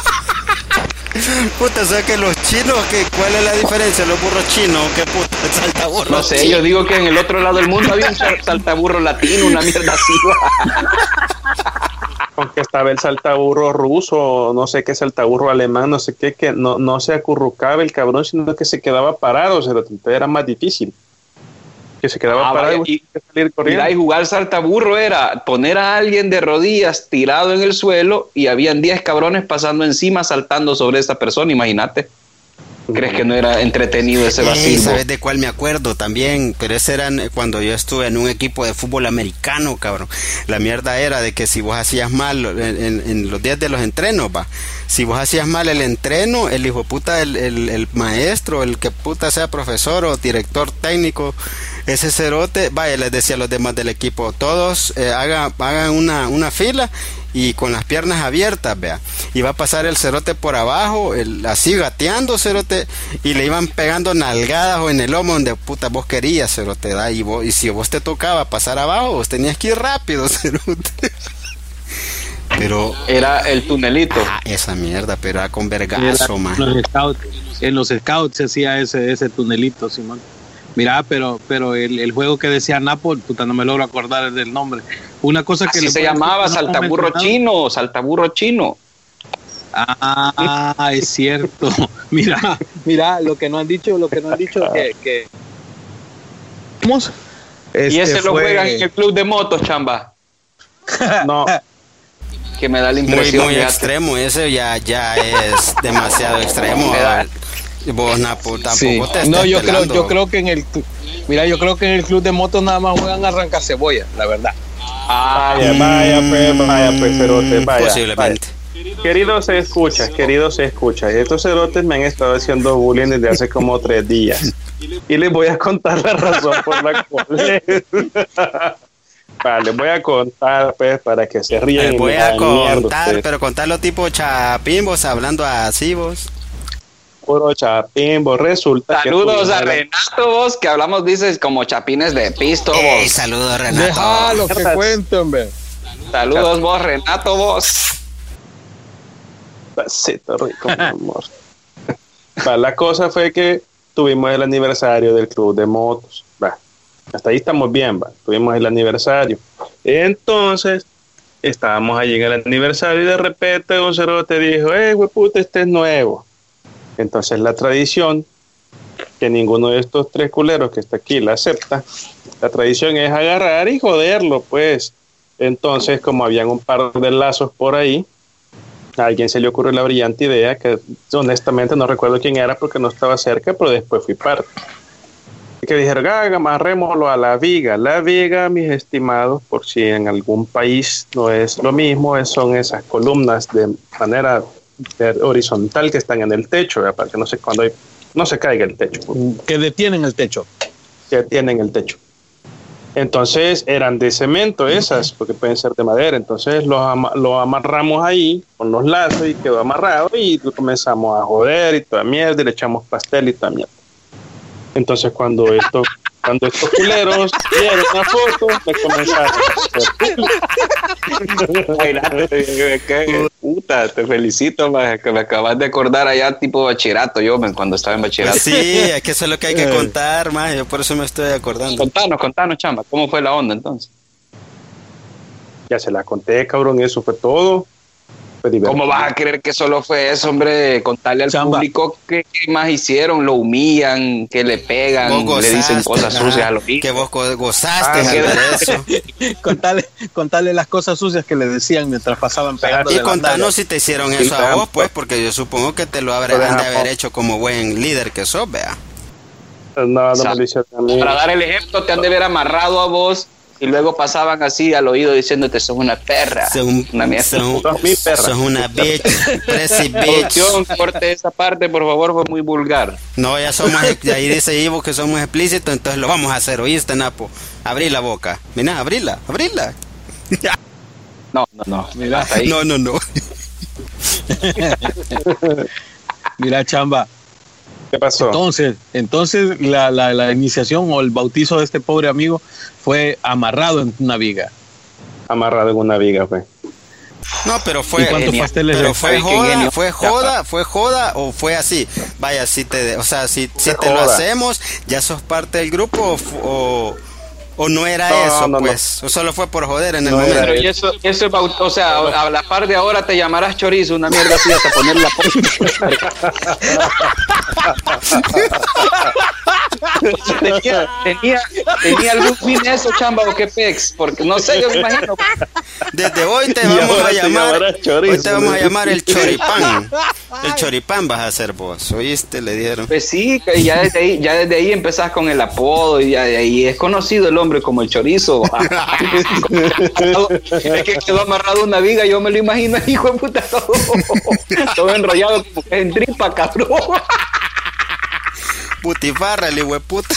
Puta, o sea que los chinos, que ¿cuál es la diferencia? Los burros chinos, ¿qué puta? El saltaburro. No sé, yo digo que en el otro lado del mundo había un saltaburro latino, una mierda así. Aunque estaba el saltaburro ruso, no sé qué saltaburro alemán, no sé qué, que no, no se acurrucaba el cabrón, sino que se quedaba parado, o sea, era más difícil. Que se quedaba ah, parado y, y salir corriendo. Mira, y jugar saltaburro era poner a alguien de rodillas tirado en el suelo y habían diez cabrones pasando encima, saltando sobre esa persona, imagínate. ¿Crees que no era entretenido ese vacío? Eh, ¿Sabes de cuál me acuerdo también? Pero ese era cuando yo estuve en un equipo de fútbol americano, cabrón. La mierda era de que si vos hacías mal en, en, en los días de los entrenos, va. Si vos hacías mal el entreno, el hijo puta, el, el, el maestro, el que puta sea profesor o director técnico, ese cerote, vaya, les decía a los demás del equipo, todos eh, hagan, hagan una, una fila y con las piernas abiertas, vea, y va a pasar el cerote por abajo, el, así gateando, cerote, y le iban pegando nalgadas o en el lomo donde puta vos querías, cerote, da, y, vos, y si vos te tocaba pasar abajo, vos tenías que ir rápido, cerote. Pero era el tunelito. Ah, esa mierda, pero era con vergazo, man. En los scouts, en los scouts se hacía ese, ese tunelito, Simón. Mira, pero pero el, el juego que decía Napo, puta, no me logro acordar del nombre. Una cosa que así le se llamaba no saltaburro chino, saltaburro chino. Ah, es cierto. Mira, mira, lo que no han dicho, lo que no han dicho que, que... Este y ese fue... lo juegan en el club de motos, chamba. No. Que me da la impresión muy, muy extremo, ese ya ya es demasiado extremo. Vos, Napo, tampoco sí. te no, yo creo, yo creo que en el mira, yo creo que en el club de motos nada más juegan arranca cebolla, la verdad. Vaya, vaya, pues, vaya, pues, cerotes, vaya. Posiblemente. Vaya. Queridos escuchas, queridos escuchas, estos cerotes me han estado haciendo bullying desde hace como tres días. Y les voy a contar la razón por la cual. Vale, les voy a contar, pues, para que se rían. Les y voy me a hagan mierda contar, ustedes. pero contarlo tipo chapín, vos hablando así, vos. Puro chapín, vos resulta. Saludos que a Renato, vos, que hablamos, dices, como chapines de pisto, vos. Ey, saludos, Renato. Déjalo que cuente, hombre. Saludos, vos, Renato, vos. Pasito rico, mi amor. Va, la cosa fue que tuvimos el aniversario del club de motos. Va, hasta ahí estamos bien, va. Tuvimos el aniversario. Entonces, estábamos allí en el aniversario y de repente un cerote dijo, eh, hueputa, este es nuevo. Entonces la tradición, que ninguno de estos tres culeros que está aquí la acepta, la tradición es agarrar y joderlo, pues. Entonces, como habían un par de lazos por ahí, a alguien se le ocurrió la brillante idea, que honestamente no recuerdo quién era porque no estaba cerca, pero después fui parte. Que dijeron, haga, amarrémoslo a la viga. La viga, mis estimados, por si en algún país no es lo mismo, son esas columnas de manera horizontal que están en el techo, ¿verdad? Para que no se, cuando hay, no se caiga el techo. Que detienen el techo. Que detienen el techo. Entonces eran de cemento esas, porque pueden ser de madera. Entonces los ama- lo amarramos ahí con los lazos y quedó amarrado y comenzamos a joder y toda mierda y le echamos pastel y toda mierda. Entonces cuando esto cuando estos culeros vieron una foto me comenzaron a hacer. Puta, te felicito, maje, que me acabas de acordar allá tipo bachillerato, yo, man, cuando estaba en bachillerato. Sí, es que eso es lo que hay que contar, más. Yo por eso me estoy acordando. Contanos, contanos, chamba, ¿cómo fue la onda entonces? Ya se la conté, cabrón, eso fue todo. Fue ¿Cómo vas a creer que solo fue eso, hombre? Contarle al Chamba. público que, que más hicieron, lo humillan, que le pegan, gozaste, le dicen cosas ajá, sucias a los hijos. Que vos gozaste ah, de eso. contarle, contarle las cosas sucias que le decían mientras pasaban pegando. Y contanos si te hicieron eso sí, a vos, pues, porque yo supongo que te lo habrán de haber hecho como buen líder que sos, vea. No, no me lo hicieron a mí. Para dar el ejemplo, te han de ver amarrado a vos. Y luego pasaban así al oído diciéndote, sos una perra. Son, una mierda. Son, sos una bitch. Presi bitch. Corte esa parte, por favor, fue muy vulgar. No, ya somos, ahí dice Ivo que somos explícitos, entonces lo vamos a hacer, ¿oíste, Napo? Abrí la boca. Mira, abrila, abrila. No, no, no. Mira, ahí. No, no, no. Mira, Chamba. ¿Qué pasó? Entonces, entonces la, la, la iniciación o el bautizo de este pobre amigo fue amarrado en una viga. Amarrado en una viga, fue. No, pero fue, pero fue joda, fue joda, fue joda o fue así. Vaya, si te, o sea, si, si te lo hacemos, ya sos parte del grupo o, o, o no era no, eso, no, pues, no. O solo fue por joder en el no momento. Pero y eso, eso, o sea, a la par de ahora te llamarás chorizo, una mierda así hasta poner la tenía, tenía, tenía algún fin eso, Chamba, o qué pex, porque no sé, yo me imagino. Desde hoy te vamos a llamar, chorizo, hoy te vamos a llamar el choripán. El choripán vas a ser vos, ¿oíste? Le dieron. Pues sí, ya desde ahí, ya desde ahí empezás con el apodo y ya de ahí es conocido el hombre como el chorizo. Es que quedó amarrado una viga, yo me lo imagino, hijo de puta, todo, todo enrollado como que en tripa, cabrón. Putifarra, el hueputa.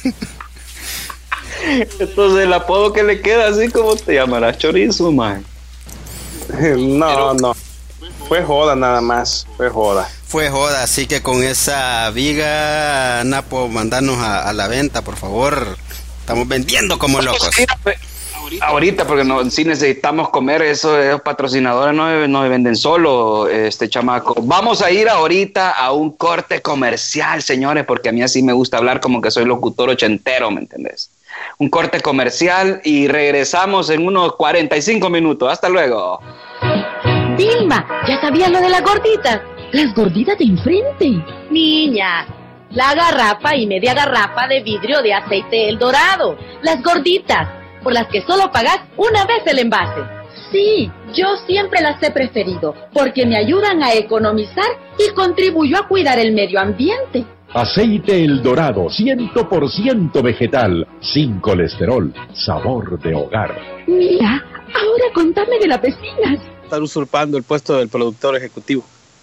Entonces el apodo que le queda así, como te llamarás chorizo, man. No, Pero, no. Fue joda nada más, fue joda. Fue joda, así que con esa viga, Napo, mandarnos a, a la venta, por favor. Estamos vendiendo como locos. Ahorita, porque no, sí necesitamos comer, eso, esos patrocinadores no, no venden solo, este chamaco. Vamos a ir ahorita a un corte comercial, señores, porque a mí así me gusta hablar como que soy locutor ochentero, ¿me entendés? Un corte comercial y regresamos en unos cuarenta y cinco minutos. Hasta luego. Vilma, ¿ya sabías lo de las gorditas? Las gorditas de enfrente. Niña, la garrafa y media garrafa de vidrio de aceite El Dorado. Las gorditas, por las que solo pagas una vez el envase. Sí, yo siempre las he preferido, porque me ayudan a economizar y contribuyo a cuidar el medio ambiente. Aceite El Dorado, cien por ciento vegetal, sin colesterol, sabor de hogar. Mira, ahora contame de las vecinas. Estar usurpando el puesto del productor ejecutivo.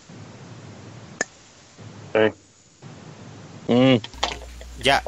Sí. Mm. Ya.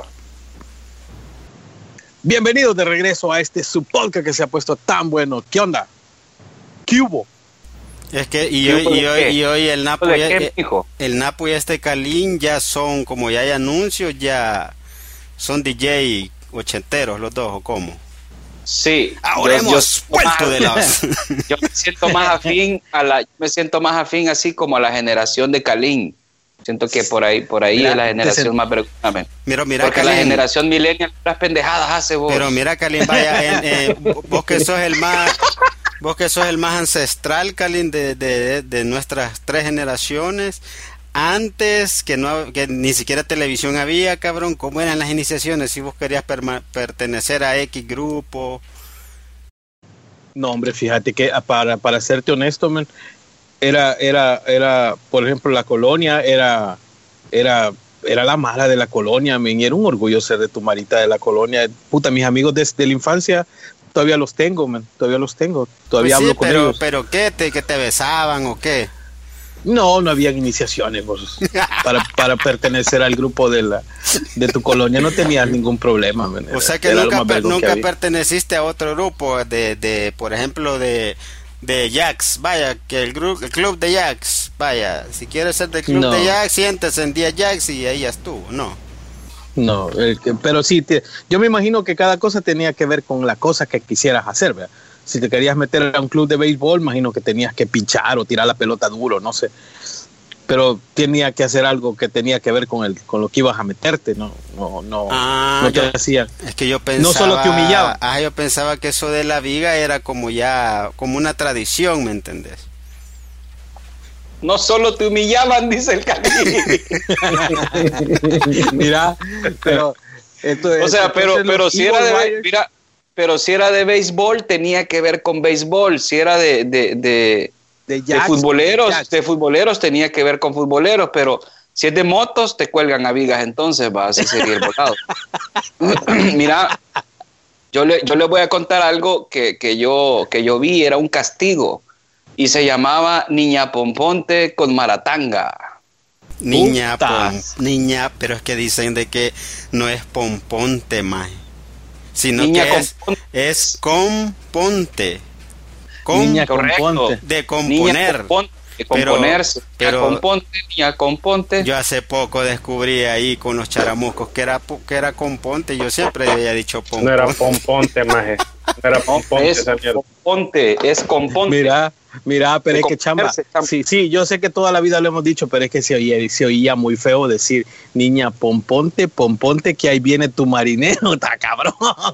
Bienvenidos de regreso a este su podcast que se ha puesto tan bueno. ¿Qué onda? ¿Qué hubo? Es que y hoy, y hoy, y hoy el Napo ¿De ya, qué, eh, hijo? el Napo y este Calín ya son, como ya hay anuncios, ya son D J ochenteros los dos, ¿o cómo? Sí. Ahora yo, hemos yo, vuelto de los... Yo me siento más afín a la, yo me siento más afín así como a la generación de Calín. Siento que por ahí, por ahí Mira, es la generación se... más preocupante. Mira, mira, porque Calín, la generación millennial las pendejadas hace vos. Pero mira, Calín, vaya, en, eh, vos que sos el más, vos que sos el más ancestral, Calín, de, de, de nuestras tres generaciones. Antes que no, que ni siquiera televisión había, cabrón, ¿cómo eran las iniciaciones? Si vos querías perma, pertenecer a X grupo. No, hombre, fíjate que para, para serte honesto, man, era, era, era, por ejemplo, la colonia era, era, era la mala de la colonia, man, y era un orgullo ser de tu marita de la colonia. Puta, mis amigos desde la infancia todavía los tengo, man, todavía los tengo, todavía Pues sí, hablo con pero, ellos. pero ¿qué? Te, ¿Que te besaban o qué? No, no había iniciaciones, vos, para, para pertenecer al grupo de la de tu colonia no tenías ningún problema, man. O sea que Era nunca, lo más per, vergo que nunca había. perteneciste a otro grupo de, de por ejemplo, de, de Jacks, vaya, que el, grupo, el club de Jacks, vaya, si quieres ser del club No. de Jacks, siéntese en día Jacks y ahí ya estuvo, ¿no? No, el que- pero sí, te- yo me imagino que cada cosa tenía que ver con la cosa que quisieras hacer, ¿verdad? Si te querías meter a un club de béisbol, imagino que tenías que pinchar o tirar la pelota duro, no sé. Pero tenía que hacer algo que tenía que ver con el con lo que ibas a meterte, no, no, no, Ah, no te yo- hacía. Es que yo pensaba... No solo te humillaban. Ah, yo pensaba que eso de la viga era como ya, como una tradición, ¿me entendés? No solo te humillaban, dice el Calín. Mira, pero esto, O sea, esto- pero, entonces pero los si era de, Eagle be- Riders- mira, pero si era de béisbol tenía que ver con béisbol, si era de de, de, de, de Jacks, futboleros, Jacks. de futboleros tenía que ver con futboleros, pero si es de motos te cuelgan a vigas, entonces va así sería el volado. Mira, yo le yo le voy a contar algo que, que yo que yo vi, era un castigo y se llamaba Niña Pomponte con Maratanga. Niña, Putas. pom, niña, pero es que dicen de que no es pomponte, más, sino Niña que es, es componte. Com- Niña Correcto. componte. de componer. Niña componte, de Pero- componerse. pero- niña componte, niña componte. Yo hace poco descubrí ahí con los charamuscos que era po- que era componte. Yo siempre había dicho pomponte. No era pomponte, maje. No era pomponte es esa mierda. componte, es componte. Mira, mira, pero De es que chamba. componerse, chamba. Sí, sí, yo sé que toda la vida lo hemos dicho, pero es que se oía, se oía muy feo decir, niña, pomponte, pomponte, que ahí viene tu marinero, está cabrón.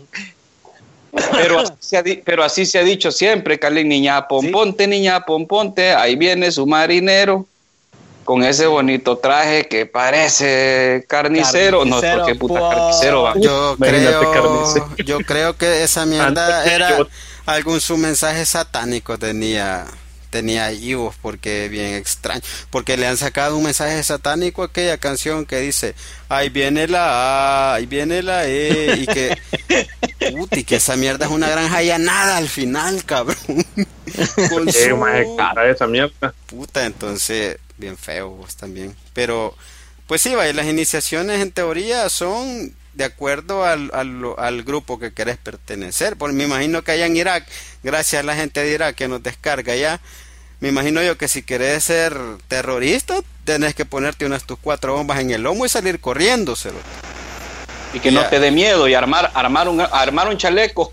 Pero así, se ha, di- pero así se ha dicho siempre, Carlin, niña pomponte, niña pomponte, ahí viene su marinero con ese bonito traje que parece carnicero, Carnicero, no, porque puta po- carnicero va. Yo Imagínate, creo, carnicero. yo creo que esa mierda Antes que era yo- algún su mensaje satánico tenía tenía ahí vos, porque bien extraño, porque le han sacado un mensaje satánico a aquella canción que dice ahí viene la A, ahí viene la E y que puti, que esa mierda es una gran nada al final, cabrón. Con Eh, su- maje, quita esa mierda. puta, entonces bien feo vos también, pero pues sí, vaya, las iniciaciones en teoría son de acuerdo al, al, al grupo que querés pertenecer. Por, me imagino que allá en Irak, gracias a la gente de Irak que nos descarga ya, me imagino yo que si querés ser terrorista, tenés que ponerte unas tus cuatro bombas en el lomo y salir corriéndoselo. Y que no Ya. te dé miedo y armar, armar, un, armar un chaleco.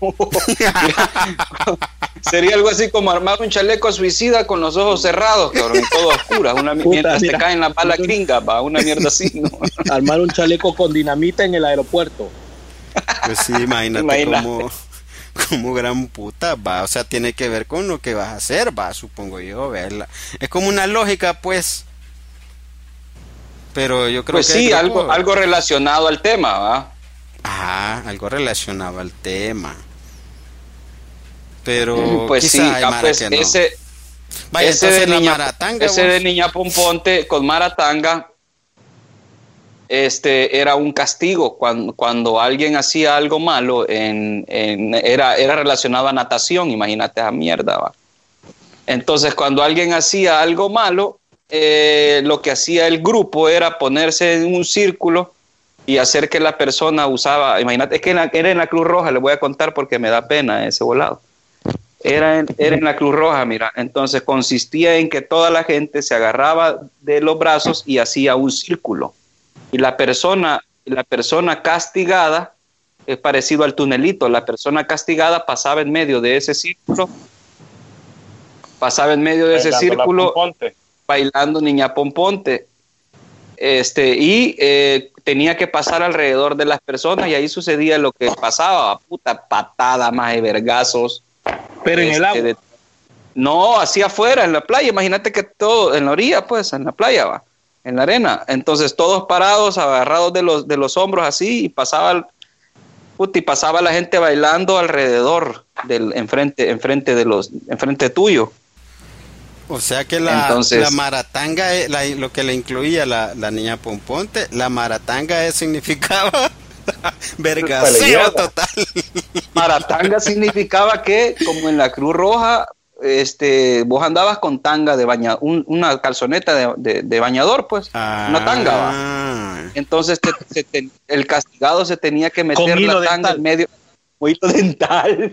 Sería algo así como armar un chaleco suicida con los ojos cerrados, cabrón, y todo oscuro, una, Puta, mientras mira. te caen las balas gringas, va, una mierda así, ¿no? Armar un chaleco con dinamita en el aeropuerto. Pues sí, imagínate Imagínate. como, como gran puta, va, o sea, tiene que ver con lo que vas a hacer, va, supongo yo, verla. Es como una lógica, pues. Pero yo creo Pues que sí, creo- algo, algo relacionado al tema, ¿va? Ajá, algo relacionado al tema. Pero Pues quizá sí, hay ah, mara pues que no. ese, Vaya, ese entonces de la niña, maratanga, ese vos. de niña pomponte con maratanga este, era un castigo. Cuando, cuando alguien hacía algo malo, en, en, era, era relacionado a natación, imagínate esa mierda, ¿va? Entonces, cuando alguien hacía algo malo, eh, lo que hacía el grupo era ponerse en un círculo y hacer que la persona usaba, imagínate, es que era en la Cruz Roja, le voy a contar porque me da pena ese volado. Era en, era en la Cruz Roja, mira. Entonces consistía en que toda la gente se agarraba de los brazos y hacía un círculo. Y la persona, la persona castigada, es parecido al tunelito, la persona castigada pasaba en medio de ese círculo, pasaba en medio de ese círculo bailando Niña Pomponte. Este, y eh, tenía que pasar alrededor de las personas y ahí sucedía lo que pasaba, puta patada, más de vergazos. Pero en este, el agua. De, no, así afuera, en la playa. Imagínate que todo, en la orilla, pues, en la playa, va, en la arena. Entonces, todos parados, agarrados de los, de los hombros así, y pasaba, puta, y pasaba la gente bailando alrededor, del, enfrente, enfrente de los, enfrente tuyo. O sea que la, Entonces, la maratanga, la, lo que le incluía la, la Niña Pomponte, la maratanga es, significaba vergaseo total. Maratanga significaba que, como en la Cruz Roja, este, vos andabas con tanga de baña, un, una calzoneta de, de, de bañador, pues, ah. una tanga, ¿va? Entonces te, se te, el castigado se tenía que meter la tanga dental en medio, con hilo dental,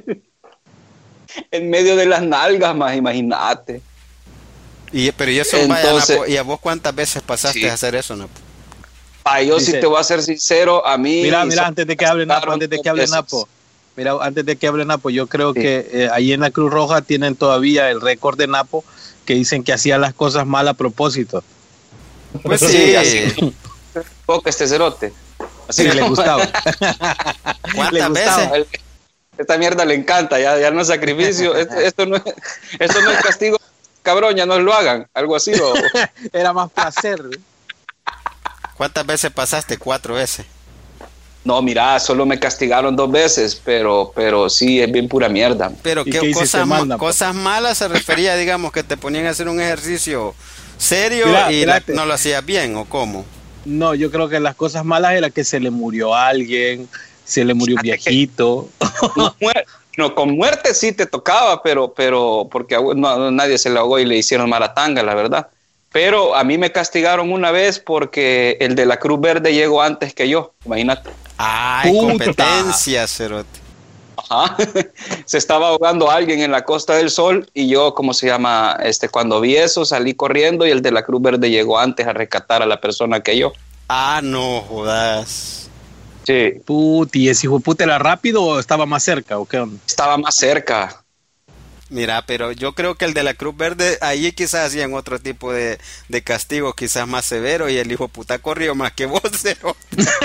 en medio de las nalgas, más, imagínate. Y, pero y eso, entonces, vaya, Napo, ¿y a vos cuántas veces pasaste sí. a hacer eso, Napo? Ah, yo sí si te voy a ser sincero, a mí... Mira, mira, antes de que hable Napo, antes de que hable Napo, mira, antes de que hable Napo, yo creo sí. que eh, ahí en la Cruz Roja tienen todavía el récord de Napo, que dicen que hacía las cosas mal a propósito. Pues sí, sí así. Poco este cerote. Así sí, le gustaba. ¿Cuántas le gustaba? veces? Esta mierda le encanta, ya, ya no es sacrificio, esto, esto, no es, esto no es castigo, cabrón, ya no lo hagan, algo así. O... Era más placer. ¿Cuántas veces pasaste? Cuatro veces. No, mira, solo me castigaron dos veces, pero, pero sí, es bien pura mierda. Pero qué, qué cosas, mal, cosas malas se refería, digamos, que te ponían a hacer un ejercicio serio mira, y la, no lo hacías bien, ¿o cómo? No, yo creo que las cosas malas era que se le murió a alguien, se le murió un viejito. No, no, con muerte sí te tocaba, pero, pero porque no, nadie se le ahogó y le hicieron maratanga, la verdad. Pero a mí me castigaron una vez porque el de la Cruz Verde llegó antes que yo, imagínate. ¡Ay, puta competencia, cerote! Ajá. Se estaba ahogando alguien en la Costa del Sol y yo, ¿cómo se llama? Este, cuando vi eso salí corriendo y el de la Cruz Verde llegó antes a rescatar a la persona que yo. Ah, no jodas. Sí. Puti, ¿ese hijo de puta era rápido o estaba más cerca o qué onda? Estaba más cerca. Mira, pero yo creo que el de la Cruz Verde, ahí quizás hacían otro tipo de, de castigo, quizás más severo, y el hijo puta corrió más que vos, cero.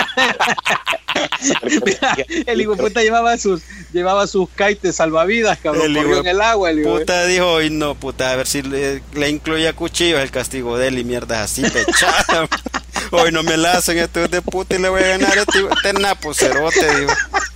Mira, el hijo puta llevaba sus, llevaba sus kites salvavidas, cabrón, el corrió en el agua. El puta dijo, y no, puta, a ver si le, le incluía cuchillos el castigo de él y mierdas así, pechada. Hoy no me la hacen estos de puta y le voy a ganar a este, este napo, cerote, digo.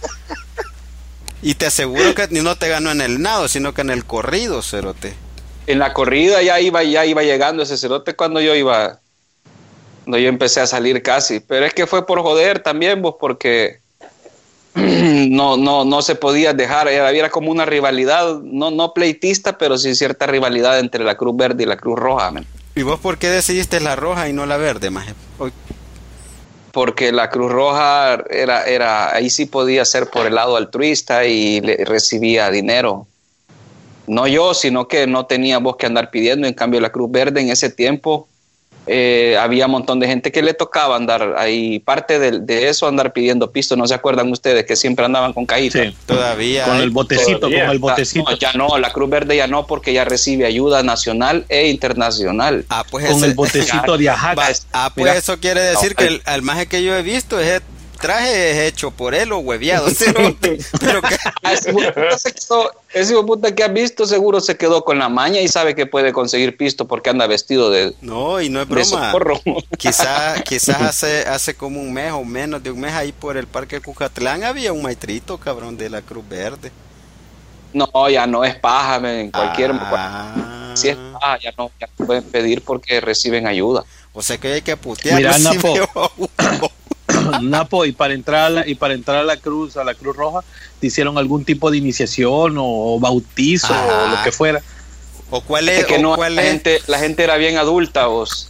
Y te aseguro que no te ganó en el nado, sino que en el corrido, cerote. En la corrida ya iba, ya iba llegando ese cerote cuando yo iba, cuando yo empecé a salir casi. Pero es que fue por joder también, vos, porque no, no, no se podía dejar, era, era como una rivalidad, no, no pleitista, pero sí cierta rivalidad entre la Cruz Verde y la Cruz Roja, man. ¿Y vos por qué decidiste la roja y no la verde, maje? Hoy. Porque la Cruz Roja era, era, ahí sí podía ser por el lado altruista y le recibía dinero. No yo, sino que no tenía vos que andar pidiendo. En cambio, la Cruz Verde en ese tiempo eh, había un montón de gente que le tocaba andar ahí. Parte de, de eso, andar pidiendo pisto. ¿No se acuerdan ustedes que siempre andaban con cajitas? Sí, todavía. Con el botecito, todavía. con el botecito. No, ya no, la Cruz Verde ya no, porque ya recibe ayuda nacional e internacional. Ah, pues con ese, el botecito de Ajaca. Ah, pues mira, eso quiere decir no, que el, el maje que yo he visto es traje es hecho por él o hueviado. Pero que... ese hijo de puta que has visto seguro se quedó con la maña y sabe que puede conseguir pisto porque anda vestido de no, y no es broma. Quizás quizás hace, hace como un mes o menos de un mes ahí por el Parque Cucatlán había un maestrito, cabrón, de la Cruz Verde. No, ya no es paja, men, en cualquier... Ah. Si es paja, ya no, ya no pueden pedir porque reciben ayuda. O sea que hay que putear. Mira, Napo, Napo, y para entrar a la, y para entrar a la Cruz, a la Cruz Roja, ¿te hicieron algún tipo de iniciación o bautizo Ajá. o lo que fuera? ¿O cuál es? Es que o no, cuál la es? gente, la gente era bien adulta, vos.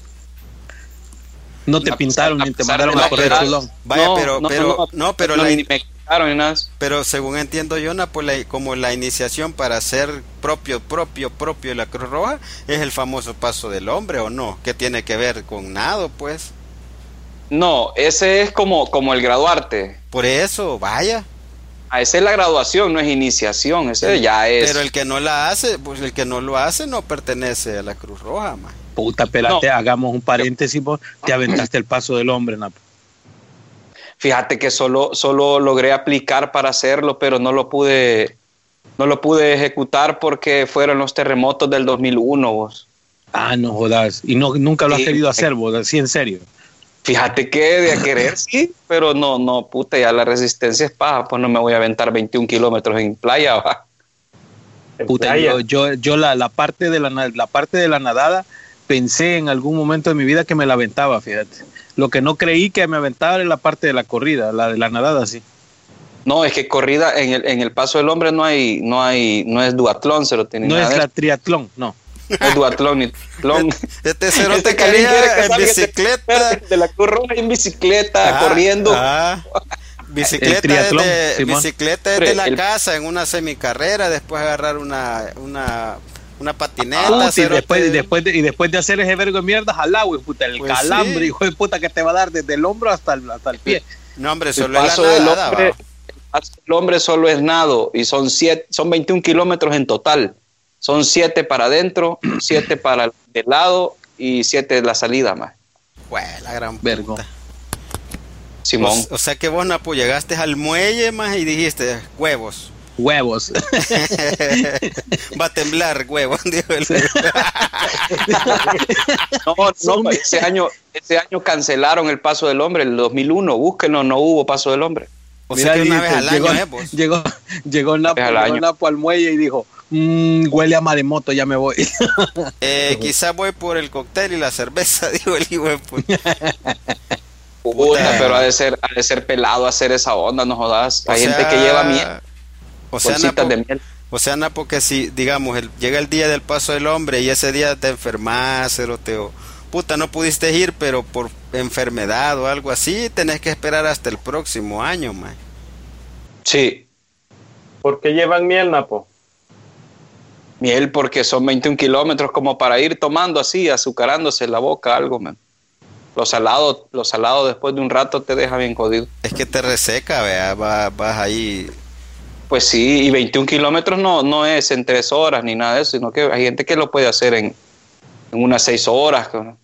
No te A pintaron pesar- ni te a pesar mandaron de a la correr edad, chulón. Vaya, No, pero, no, pero, no, no, pero no, la, ni me quitaron ni nada. pero según entiendo yo, Napo, la, como la iniciación para ser propio, propio, propio de la Cruz Roja es el famoso paso del hombre, ¿o no? ¿Qué tiene que ver con nado, pues? No, ese es como, como el graduarte. Por eso, vaya. Ah, esa es la graduación, no es iniciación, ese ya es. Pero el que no la hace, pues el que no lo hace no pertenece a la Cruz Roja, man. Puta, pelate, No. hagamos un paréntesis, vos, te aventaste el paso del hombre, Napo. Fíjate que solo, solo logré aplicar para hacerlo, pero no lo pude, no lo pude ejecutar porque fueron los terremotos del dos mil uno, vos. Ah, no jodas. Y no, nunca lo has Sí. querido hacer, vos, así en serio. Fíjate que de a querer sí, pero no, no, puta, ya la resistencia es paja, pues no me voy a aventar veintiún kilómetros en playa, va. Puta, Playa. yo, yo, yo la, la parte de la, na- la parte de la nadada pensé en algún momento de mi vida que me la aventaba, fíjate. Lo que no creí que me aventaba era la parte de la corrida, la de la nadada, sí. No, es que corrida en el, en el Paso del Hombre no hay, no hay, no es duatlón, se lo tiene No nada es de la eso. triatlón, no. No es duatlón ni triatlón. Este cerote Este Karim quiere quería que en salga bicicleta. de la Cruz Roja en bicicleta, Ah, corriendo. ah. Bicicleta El triatlón, desde, Simón. bicicleta desde Hombre, la el- casa en una semicarrera, después agarrar una, una, una patineta. Puta, y, cerote. después, y, después de, y después de hacer ese vergo de mierda, jalá, güey, puta, el Pues calambre, sí. hijo de puta, que te va a dar desde el hombro hasta el, hasta el pie. No, hombre, El solo es Paso la del nadada, Hombre, va. el Paso del Hombre solo es nado y son siete, son veintiún kilómetros en total. Son siete para adentro, siete para el lado y siete de la salida, más. Güey, la gran Vergo. puta. Simón. O, o sea que vos, Napo, llegaste al muelle más y dijiste, huevos. Huevos. Va a temblar, huevos, dijo el... No, no, ese año, ese año cancelaron el Paso del Hombre, el dos mil uno, búsquenlo, no hubo Paso del Hombre. O sea que una dice, vez al llegó, año, ¿eh, vos? llegó, llegó, Napo, Al llegó año. Napo al muelle y dijo, mmm, huele a maremoto, ya me voy. Eh, quizás voy por el cóctel y la cerveza, dijo el hijo de puta. Puta, pero ha de ser, ha de ser pelado hacer esa onda, no jodas. O Hay sea, gente que lleva miel, O sea, bolsitas Napo, de miel. o sea, Napo, que si, digamos, el- llega el día del Paso del Hombre y ese día te enfermas, cerote, o puta, no pudiste ir, pero por enfermedad o algo así, tenés que esperar hasta el próximo año, man. Sí, ¿Por qué llevan miel, Napo? miel porque son veintiún kilómetros como para ir tomando así, azucarándose en la boca, algo, man. Los salados, los salados después de un rato te deja bien jodido. Es que te reseca, vea, va- vas ahí. Pues sí, y veintiún kilómetros no, no es en tres horas ni nada de eso, sino que hay gente que lo puede hacer en, en unas seis horas. ¿No?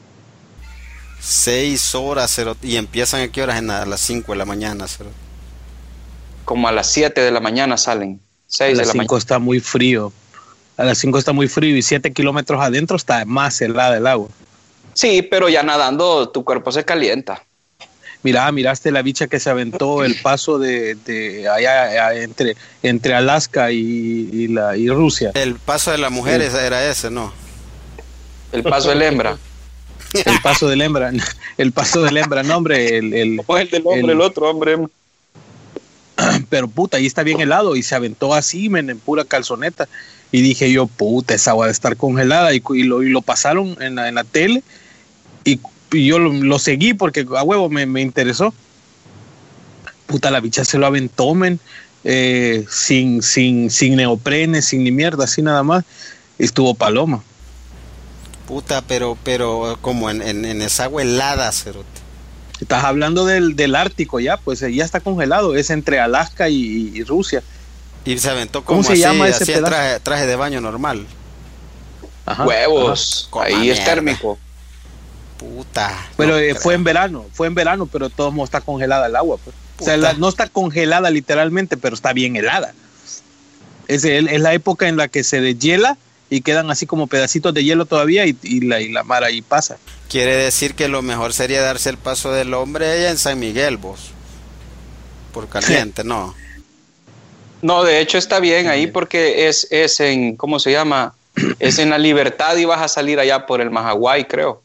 Seis horas, cerote, y empiezan a qué horas, en la- a las cinco de la mañana, cerote. Como a las siete de la mañana salen, A seis de las la cinco mañana. está muy frío. A las cinco está muy frío y siete kilómetros adentro está más helada el agua. Sí, pero ya nadando tu cuerpo se calienta. Mira, miraste la bicha que se aventó el paso de, de allá, allá entre, entre Alaska y, y la, y Rusia. El Paso de las mujeres era ese, ¿no? El Paso del Hembra. El paso del hembra, el paso del hembra, no hombre, el, el, O el del hombre, el, el otro hombre. pero puta, ahí está bien helado y se aventó así, men, en pura calzoneta. Y dije yo, puta, esa agua de estar congelada. Y, y, lo, y lo pasaron en la, en la tele y, y yo lo, lo seguí porque a huevo me, me interesó. Puta, la bicha se lo aventó, men, eh, sin, sin, sin neoprene, sin ni mierda, así nada más. Estuvo paloma. Puta, pero, pero como en, en, en esa agua helada, cerote. Estás hablando del, del Ártico ya, pues ya está congelado. Es entre Alaska y, y Rusia. Y se aventó como ¿Cómo se así, llama ese así en pedazo? traje, traje de baño normal. Ajá, Huevos, ajá. ahí Coma es mierda. térmico. Puta. Pero no eh, creo. fue en verano, fue en verano, pero todo modo está congelada el agua. Pues. O sea, Puta. la- no está congelada literalmente, pero está bien helada. Es, el- es la época en la que se deshiela y quedan así como pedacitos de hielo todavía y, y la, y la mar ahí pasa. Quiere decir que lo mejor sería darse el Paso del Hombre allá en San Miguel, vos. Por caliente, ¿no? No, de hecho está bien ahí porque es, es en, ¿cómo se llama? Es en La Libertad y vas a salir allá por el Mahahuay, creo.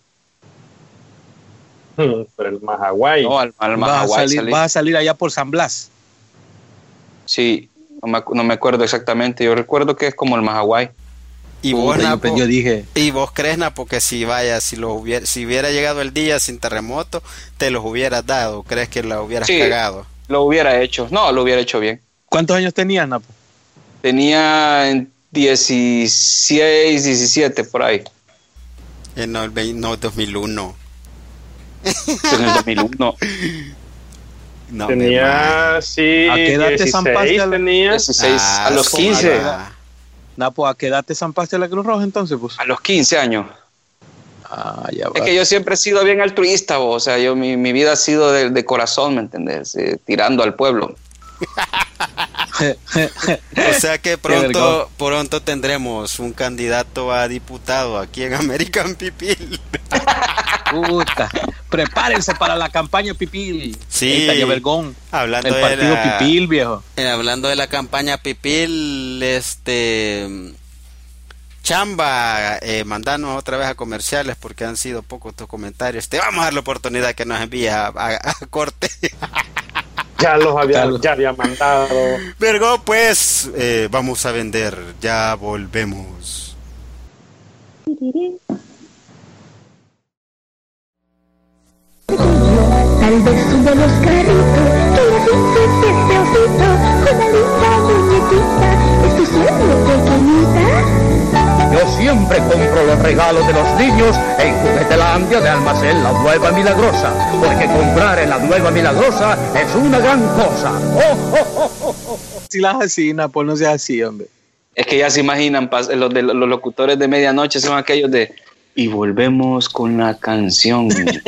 Por el Mahahuay. No, al, al Vas a, Mahahuay salir, salir. vas a salir allá por San Blas. Sí, no me, no me acuerdo exactamente. Yo recuerdo que es como el Mahahuay. Y vos, Puta, yo, Napo, yo dije, y vos crees, Napo, que si vaya, si lo hubiera, si hubiera llegado el día sin terremoto, te los hubieras dado. ¿Crees que la hubieras Sí. cagado? Lo hubiera hecho. No, lo hubiera hecho bien. ¿cuántos años tenías, Napo? Tenía en dieciséis, diecisiete por ahí. En el veinte, no, dos mil uno. En el dos mil uno. No, Tenía, sí, ¿A qué edad te dieciséis zampaste a la- tenía. dieciséis, Ah, a los sí, quince. ah. Napo, ¿a qué edad te zampaste a la Cruz Roja entonces? Pues? A los quince años. Ah, ya va. Es que yo siempre he sido bien altruista, bo. O sea, yo mi, mi vida ha sido de, de corazón, ¿me entendés? Eh, tirando al pueblo. O sea que Qué pronto, vergón. pronto tendremos un candidato a diputado aquí en American Pipil. Puta, prepárense para la campaña Pipil. Sí. Ey, Talle Vergón. Hablando El de partido la- Pipil, viejo. Eh, hablando de la campaña Pipil, este Chamba, eh, mandanos otra vez a comerciales porque han sido pocos tus comentarios. Te vamos a dar la oportunidad que nos envíes a, a- a corte. Ya los había, Tal- ya había mandado. Vergo, pues eh, vamos a vender. Ya volvemos. Tal vez uno de los carritos que le dices este osito con la linda muñequita. ¿Es tu sueño, pequeñita? Yo siempre compro los regalos de los niños en Juguetelandia de Almacén La Nueva Milagrosa, porque comprar en La Nueva Milagrosa es una gran cosa. ¡Oh, oh, oh, oh, oh! Si las así, Napo, no seas así, hombre. Es que ya se imaginan, pas- los, de, los locutores de medianoche son aquellos de... Y volvemos con la canción.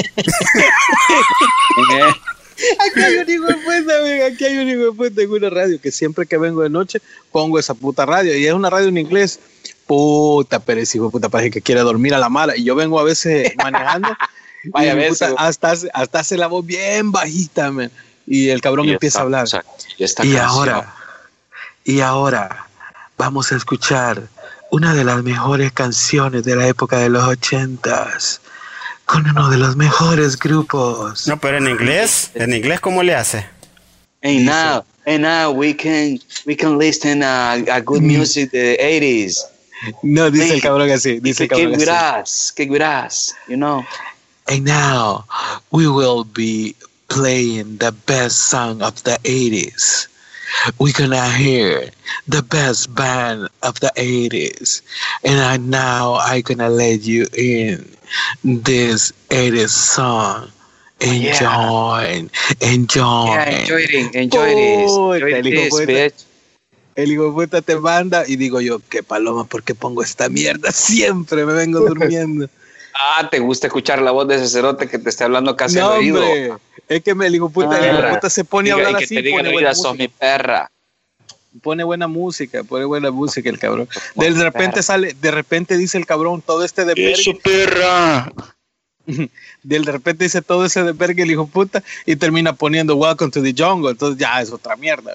Aquí hay un hijo de puta, amigo, aquí hay un hijo de puta en una radio que siempre que vengo de noche pongo esa puta radio y es una radio en inglés. Puta, pero ese hijo de puta parece que quiere dormir a la mala y yo vengo a veces manejando y Vaya mi vez, puta, hijo. hasta, hace- hasta hace la voz bien bajita, man. Y el cabrón Y empieza esta- a hablar. o sea, y esta Y canción. ahora, y ahora vamos a escuchar una de las mejores canciones de la época de los ochentas con uno de los mejores grupos. No, pero en inglés, en inglés, ¿cómo le hace? And now, and now we can we can listen a, a good music the eighties. No, dice Sí. el cabrón así, dice el Kick cabrón with así. us, kick with us, you know. And now we will be playing the best song of the eighties. We're gonna hear the best band of the eighties. And I, now I'm gonna let you in this eighties song. Enjoy, enjoy. Yeah, enjoy it, enjoy this, Puta, enjoy el hijo this, puta. bitch. El hijo de puta te manda y digo yo, qué paloma, ¿por qué pongo esta mierda? Siempre me vengo durmiendo. Ah, te gusta escuchar la voz de ese cerote que te está hablando casi No, al oído. hombre, es que me el hijo de puta, el hijo de puta se pone a Diga, hablar y que así, te diga pone en la buena vida, sos mi música. perra. Pone buena música, pone buena música el cabrón. De repente sale, de repente dice el cabrón todo este de ¡Eso, perra! De repente dice todo ese de verga el hijo de puta y termina poniendo Welcome to the Jungle, entonces ya es otra mierda.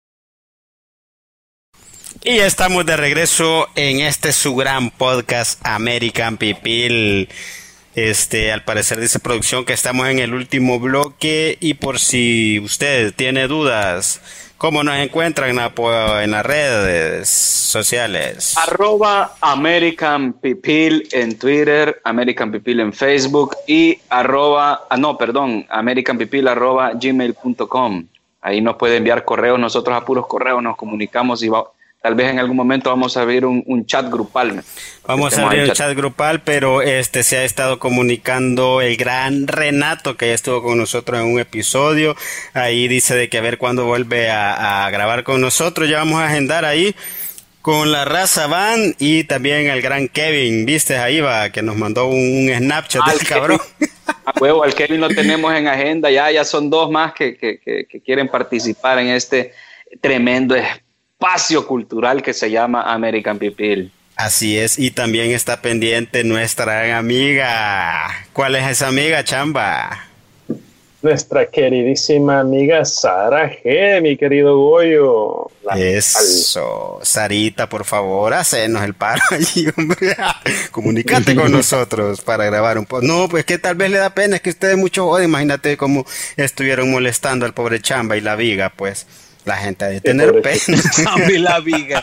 Y ya estamos de regreso en este su gran podcast American Pipil. Este, al parecer dice producción que estamos en el último bloque y por si usted tiene dudas, ¿cómo nos encuentran Napo, en las redes sociales? Arroba American Pipil en Twitter, American Pipil en Facebook y arroba, ah, no, perdón, American Pipil arroba gmail punto com. Ahí nos puede enviar correos, nosotros a puros correos nos comunicamos y va, tal vez en algún momento vamos a abrir un, un chat grupal. Vamos a abrir el chat grupal, pero este se ha estado comunicando el gran Renato, que ya estuvo con nosotros en un episodio. Ahí dice de que a ver cuándo vuelve a, a grabar con nosotros. Ya vamos a agendar ahí con la raza van y también el gran Kevin, viste ahí va, que nos mandó un, un Snapchat del cabrón. A huevo, al Kevin lo tenemos en agenda, ya, ya son dos más que, que, que, que quieren participar en este tremendo espacio cultural que se llama American Pipil. Así es, y también está pendiente nuestra amiga. ¿Cuál es esa amiga, Chamba? nuestra queridísima amiga Sara G, mi querido Goyo. La Eso, al... Sarita, por favor, hacenos el paro allí, hombre. Comunícate con nosotros para grabar un poco. No, pues que tal vez le da pena, es que ustedes mucho joden. Imagínate cómo estuvieron molestando al pobre Chamba y la Viga, pues la gente ha de tener pena. Chamba y la Viga.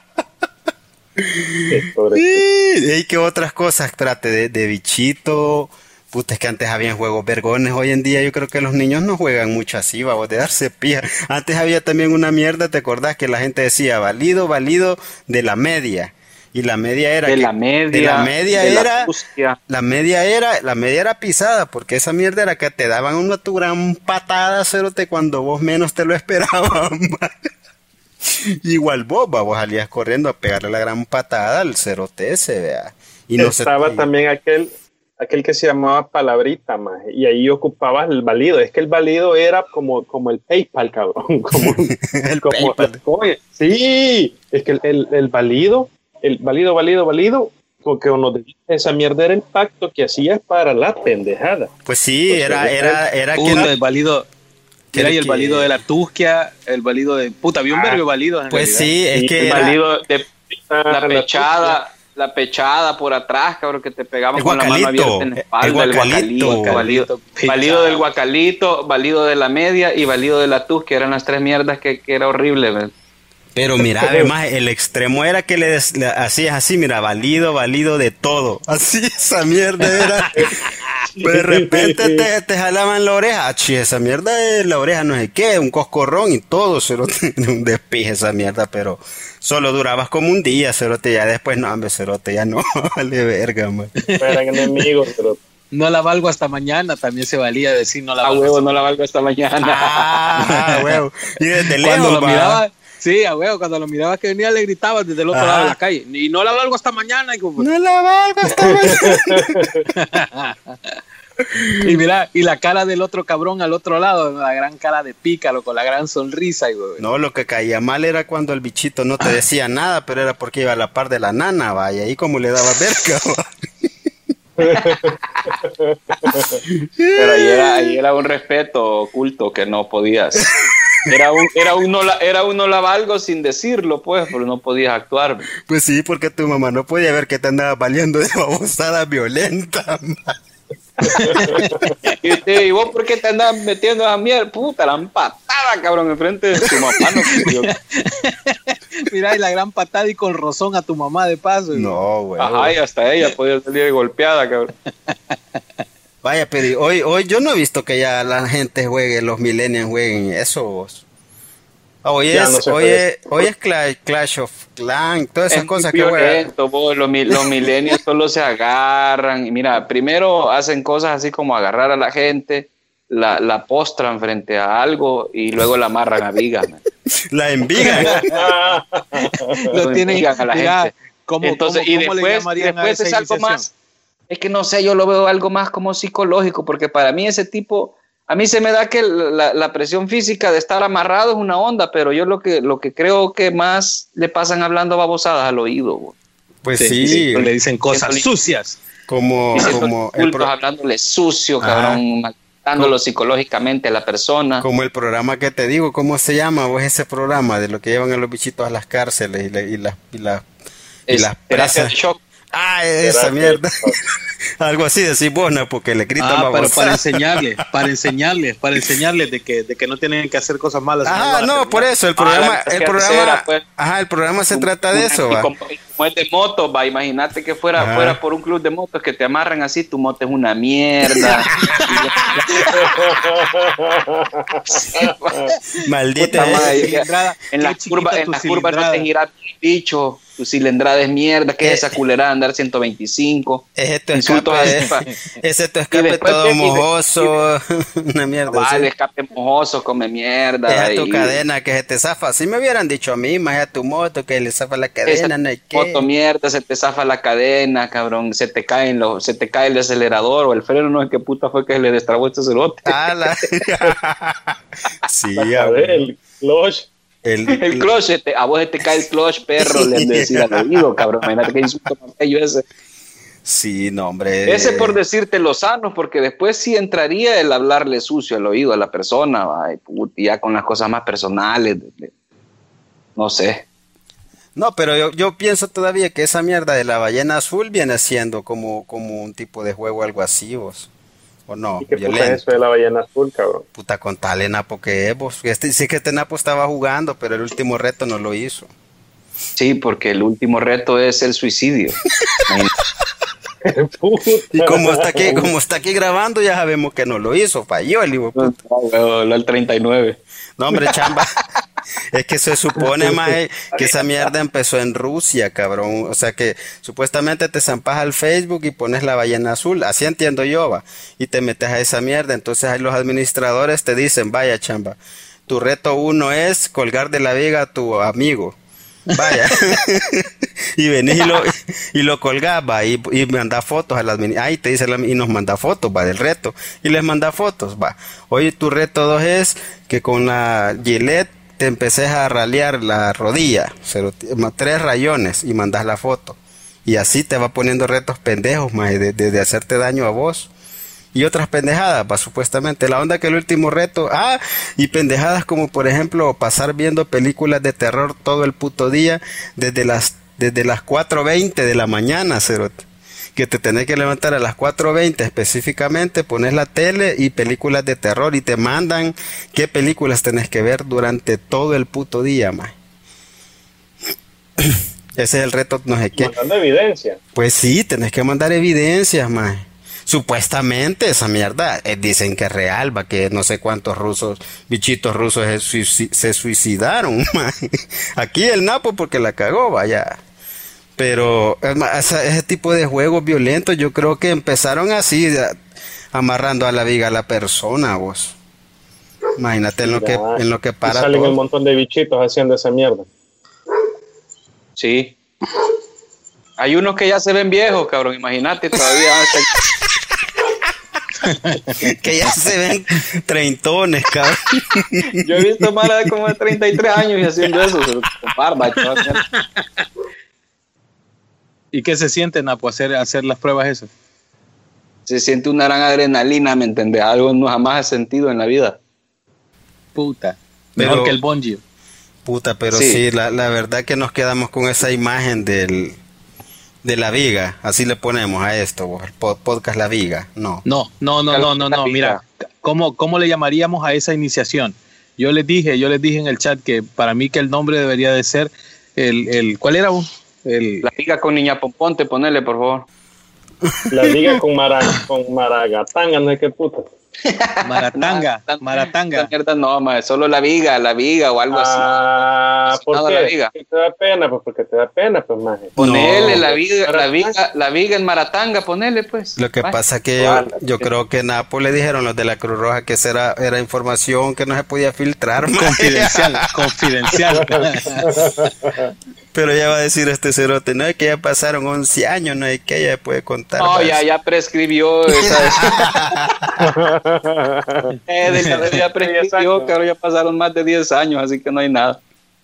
Y, y que otras cosas trate de, de bichito. Puta, es que antes habían juegos vergones. Hoy en día yo creo que los niños no juegan mucho así, vamos, de darse pija. Antes había también una mierda, ¿te acordás? Que la gente decía válido, válido de la media. Y la media era de que, la media, de la media de era la, la media era la media era pisada, porque esa mierda era que te daban una tu gran patada, cerote, cuando vos menos te lo esperabas. Igual vos, vos salías corriendo a pegarle la gran patada al cerote ese, vea. Y no estaba se... también aquel aquel que se llamaba palabrita, más, y ahí ocupabas el válido. Es que el válido era como, como el PayPal, cabrón. Como, el como, PayPal. Oye, sí, es que el, el, el válido, el válido, válido, válido, porque uno de esa mierda era el pacto que hacías para la pendejada. Pues sí, o sea, era, era, era, que era el válido. Que era y el que... válido de la Tusquia, el válido de... Puta, había un verbo válido. Pues sí, es y que el era... válido de la pechada, la pechada por atrás, cabrón, que te pegaban con la mano abierta en la espalda. El guacalito. El válido, válido del guacalito, válido de la media y válido de la Tusquia. Eran las tres mierdas que, que era horrible, ¿ves? Pero mira, además el extremo era que le, des, le hacías así, mira, válido, válido de todo. Así esa mierda era. Pero de repente te, te jalaban la oreja. Ah, chi, esa mierda es la oreja, no sé qué, un coscorrón y todo. Cerote, un despije esa mierda, pero solo durabas como un día, cerote. Ya después, no, hombre, cerote, ya no, vale verga, man. Eran enemigos, cerote. No la valgo hasta mañana, también se valía decir no la valgo. A huevo, no la valgo hasta mañana. Ah, huevo. Y desde lejos, cuando lo va. miraba, sí, a huevo, cuando lo mirabas que venía le gritabas desde el otro ah. lado de la calle. Y no la valgo hasta mañana. Y como, no la valgo hasta mañana. Y mira, y la cara del otro cabrón al otro lado, la gran cara de pícaro con la gran sonrisa. Y, güey. No, lo que caía mal era cuando el bichito no te decía nada, pero era porque iba a la par de la nana, vaya, y como le daba verga, va. Pero ahí era, ahí era un respeto oculto que no podías. Era un, era uno la, era uno la valgo sin decirlo, pues, pero no podías actuar. Pues sí, porque tu mamá no podía ver que te andaba valiendo de babosada violenta, man. y, usted, ¿Y vos por qué te andas metiendo a mierda? Puta, la patada, cabrón, enfrente de tu mamá. No, mira, y la gran patada y con rozón a tu mamá de paso. No, güey. Ajá, y hasta ella podía salir golpeada, cabrón. Vaya, pero hoy, hoy yo no he visto que ya la gente juegue, los millennials jueguen eso, vos. Hoy es, no hoy, es, hoy es Clash, Clash of Clans, todas esas es cosas que juegan. Vos, los, los millennials solo se agarran. Y mira, primero hacen cosas así como agarrar a la gente, la, la postran frente a algo y luego la amarran a vigas. La envigan. Lo tienen a la mira, gente. ¿Cómo, Entonces, cómo, y cómo después, le después es algo más. Es que no sé, yo lo veo algo más como psicológico, porque para mí ese tipo. A mí se me da que la, la presión física de estar amarrado es una onda, pero yo lo que lo que creo que más le pasan hablando babosadas al oído. Güey. Pues sí, sí, le dicen cosas le, sucias. Como, como el pro... hablándole sucio, cabrón, matándolo psicológicamente a la persona. Como el programa que te digo, ¿cómo se llama? ¿Vos ese programa de lo que llevan a los bichitos a las cárceles y, la, y, la, y, la, y las presas? Shock. Ah, esa mierda. Algo así decís vos, ¿no? Porque le gritan ah, pero para enseñarles, para enseñarles, para enseñarles de que, de que no tienen que hacer cosas malas. Ah, no, no por eso, el programa, ah, el programa, tercera, pues, ajá, el programa se un, trata de eso, va. Como, como es de motos, va, imagínate que fuera, fuera por un club de motos que te amarran así, tu moto es una mierda. Maldita. En las curvas, en las curvas no te giras el bicho. Tu cilindrada es mierda, ¿qué es esa culerada andar ciento veinticinco? Es tu escape, ese es tu escape todo te, mojoso, de, una mierda. Vale, ¿sí? Escape mojoso, come mierda. Es tu y, cadena que se te zafa. Si me hubieran dicho a mí, más a tu moto que le zafa la cadena, no hay moto mierda, se te zafa la cadena, cabrón, se te cae lo, se te cae el acelerador o el freno, no sé qué puta fue que le destrabó este cerote. Ah, la... sí, a ver, el clutch. El, el, el clutch, a vos te cae el clutch, perro, le han de decir al oído, cabrón. Imagínate que insulto más bello ese. Sí, no, hombre. Ese por decirte lo sano, porque después sí entraría el hablarle sucio al oído a la persona, va, y put- y ya con las cosas más personales, de- de- no sé. No, pero yo, yo pienso todavía que esa mierda de la ballena azul viene siendo como, como un tipo de juego, algo así, vos. ¿O no? ¿Y qué puta es Violento. eso de la ballena azul, cabrón? Puta, contale, Napo, que es, vos. Este, sí que este Napo estaba jugando, pero el último reto no lo hizo. Sí, porque el último reto es el suicidio. Y como está aquí, como está aquí grabando, ya sabemos que no lo hizo, falló el hijo de puta. No, el treinta y nueve. No, hombre, chamba. Es que se supone, maje, que esa mierda empezó en Rusia, cabrón. O sea que supuestamente te zampas al Facebook y pones la ballena azul. Así entiendo yo, va. Y te metes a esa mierda. Entonces ahí los administradores te dicen, vaya, chamba, tu reto uno es colgar de la viga a tu amigo. Vaya. Y venís y lo, y lo colgás, va, y, y manda fotos a las ahí te dice la, y nos manda fotos, va, del reto, y les manda fotos, va. Oye, tu reto dos es que con la Gillette te empeces a ralear la rodilla, cero, tres rayones, y mandas la foto. Y así te va poniendo retos pendejos, más de, de, de hacerte daño a vos. Y otras pendejadas, va, supuestamente. La onda que el último reto, ah, y pendejadas como por ejemplo pasar viendo películas de terror todo el puto día, desde las, desde las cuatro veinte de la mañana, cerote. Que te tenés que levantar a las cuatro veinte específicamente, pones la tele y películas de terror y te mandan qué películas tenés que ver durante todo el puto día, man. Ese es el reto, no sé qué. Mandando evidencia. Pues sí, tenés que mandar evidencias, man. Supuestamente esa mierda eh, dicen que es real, va, que no sé cuántos rusos, bichitos rusos se, suici- se suicidaron, man. Aquí el Napo porque la cagó, vaya. Pero es más, esa- ese tipo de juegos violentos yo creo que empezaron así, a- amarrando a la viga a la persona, vos. Imagínate en lo que, Ya. en lo que Y para salen todo. un montón de bichitos haciendo esa mierda. Sí. Hay unos que ya se ven viejos, cabrón, imagínate, todavía. Que ya se ven treintones, cabrón. Yo he visto más de como de treinta y tres años y haciendo eso, con barba. ¿Y qué se siente, Napo, hacer, hacer las pruebas esas? Se siente una gran adrenalina, ¿me entendés? Algo no jamás he sentido en la vida. Puta. Mejor Pero- que el bungee. Puta, pero Sí. sí, la, la verdad que nos quedamos con esa imagen del de la viga, así le ponemos a esto, vos, el pod- podcast La Viga, no. No, no, no, no, no, no. Mira, ¿cómo, ¿cómo le llamaríamos a esa iniciación? Yo les dije, yo les dije en el chat que para mí que el nombre debería de ser el, el ¿cuál era vos? El, La viga con niña pomponte, ponele, por favor. La liga con, mara, con maragatanga, no sé qué puta. Maratanga, Maratanga. Esa mierda no, ma, solo la viga, la viga o algo Ah, así. ¿por Nada, qué? la viga. ¿Qué te da pena? Pues porque te da pena, pues, maje. Ponele No. la viga, la viga, la viga en Maratanga, ponele, pues. Lo que Vaya. pasa que yo, yo creo que Napo le dijeron los de la Cruz Roja que esa era, era información que no se podía filtrar, maje. Confidencial, confidencial. Pero ya va a decir este cerote, no es que ya pasaron once años, no es que ella puede contar. No, más. ya, ya prescribió esa. eh, de la- ya prescribió, claro, ya pasaron más de diez años, así que no hay nada.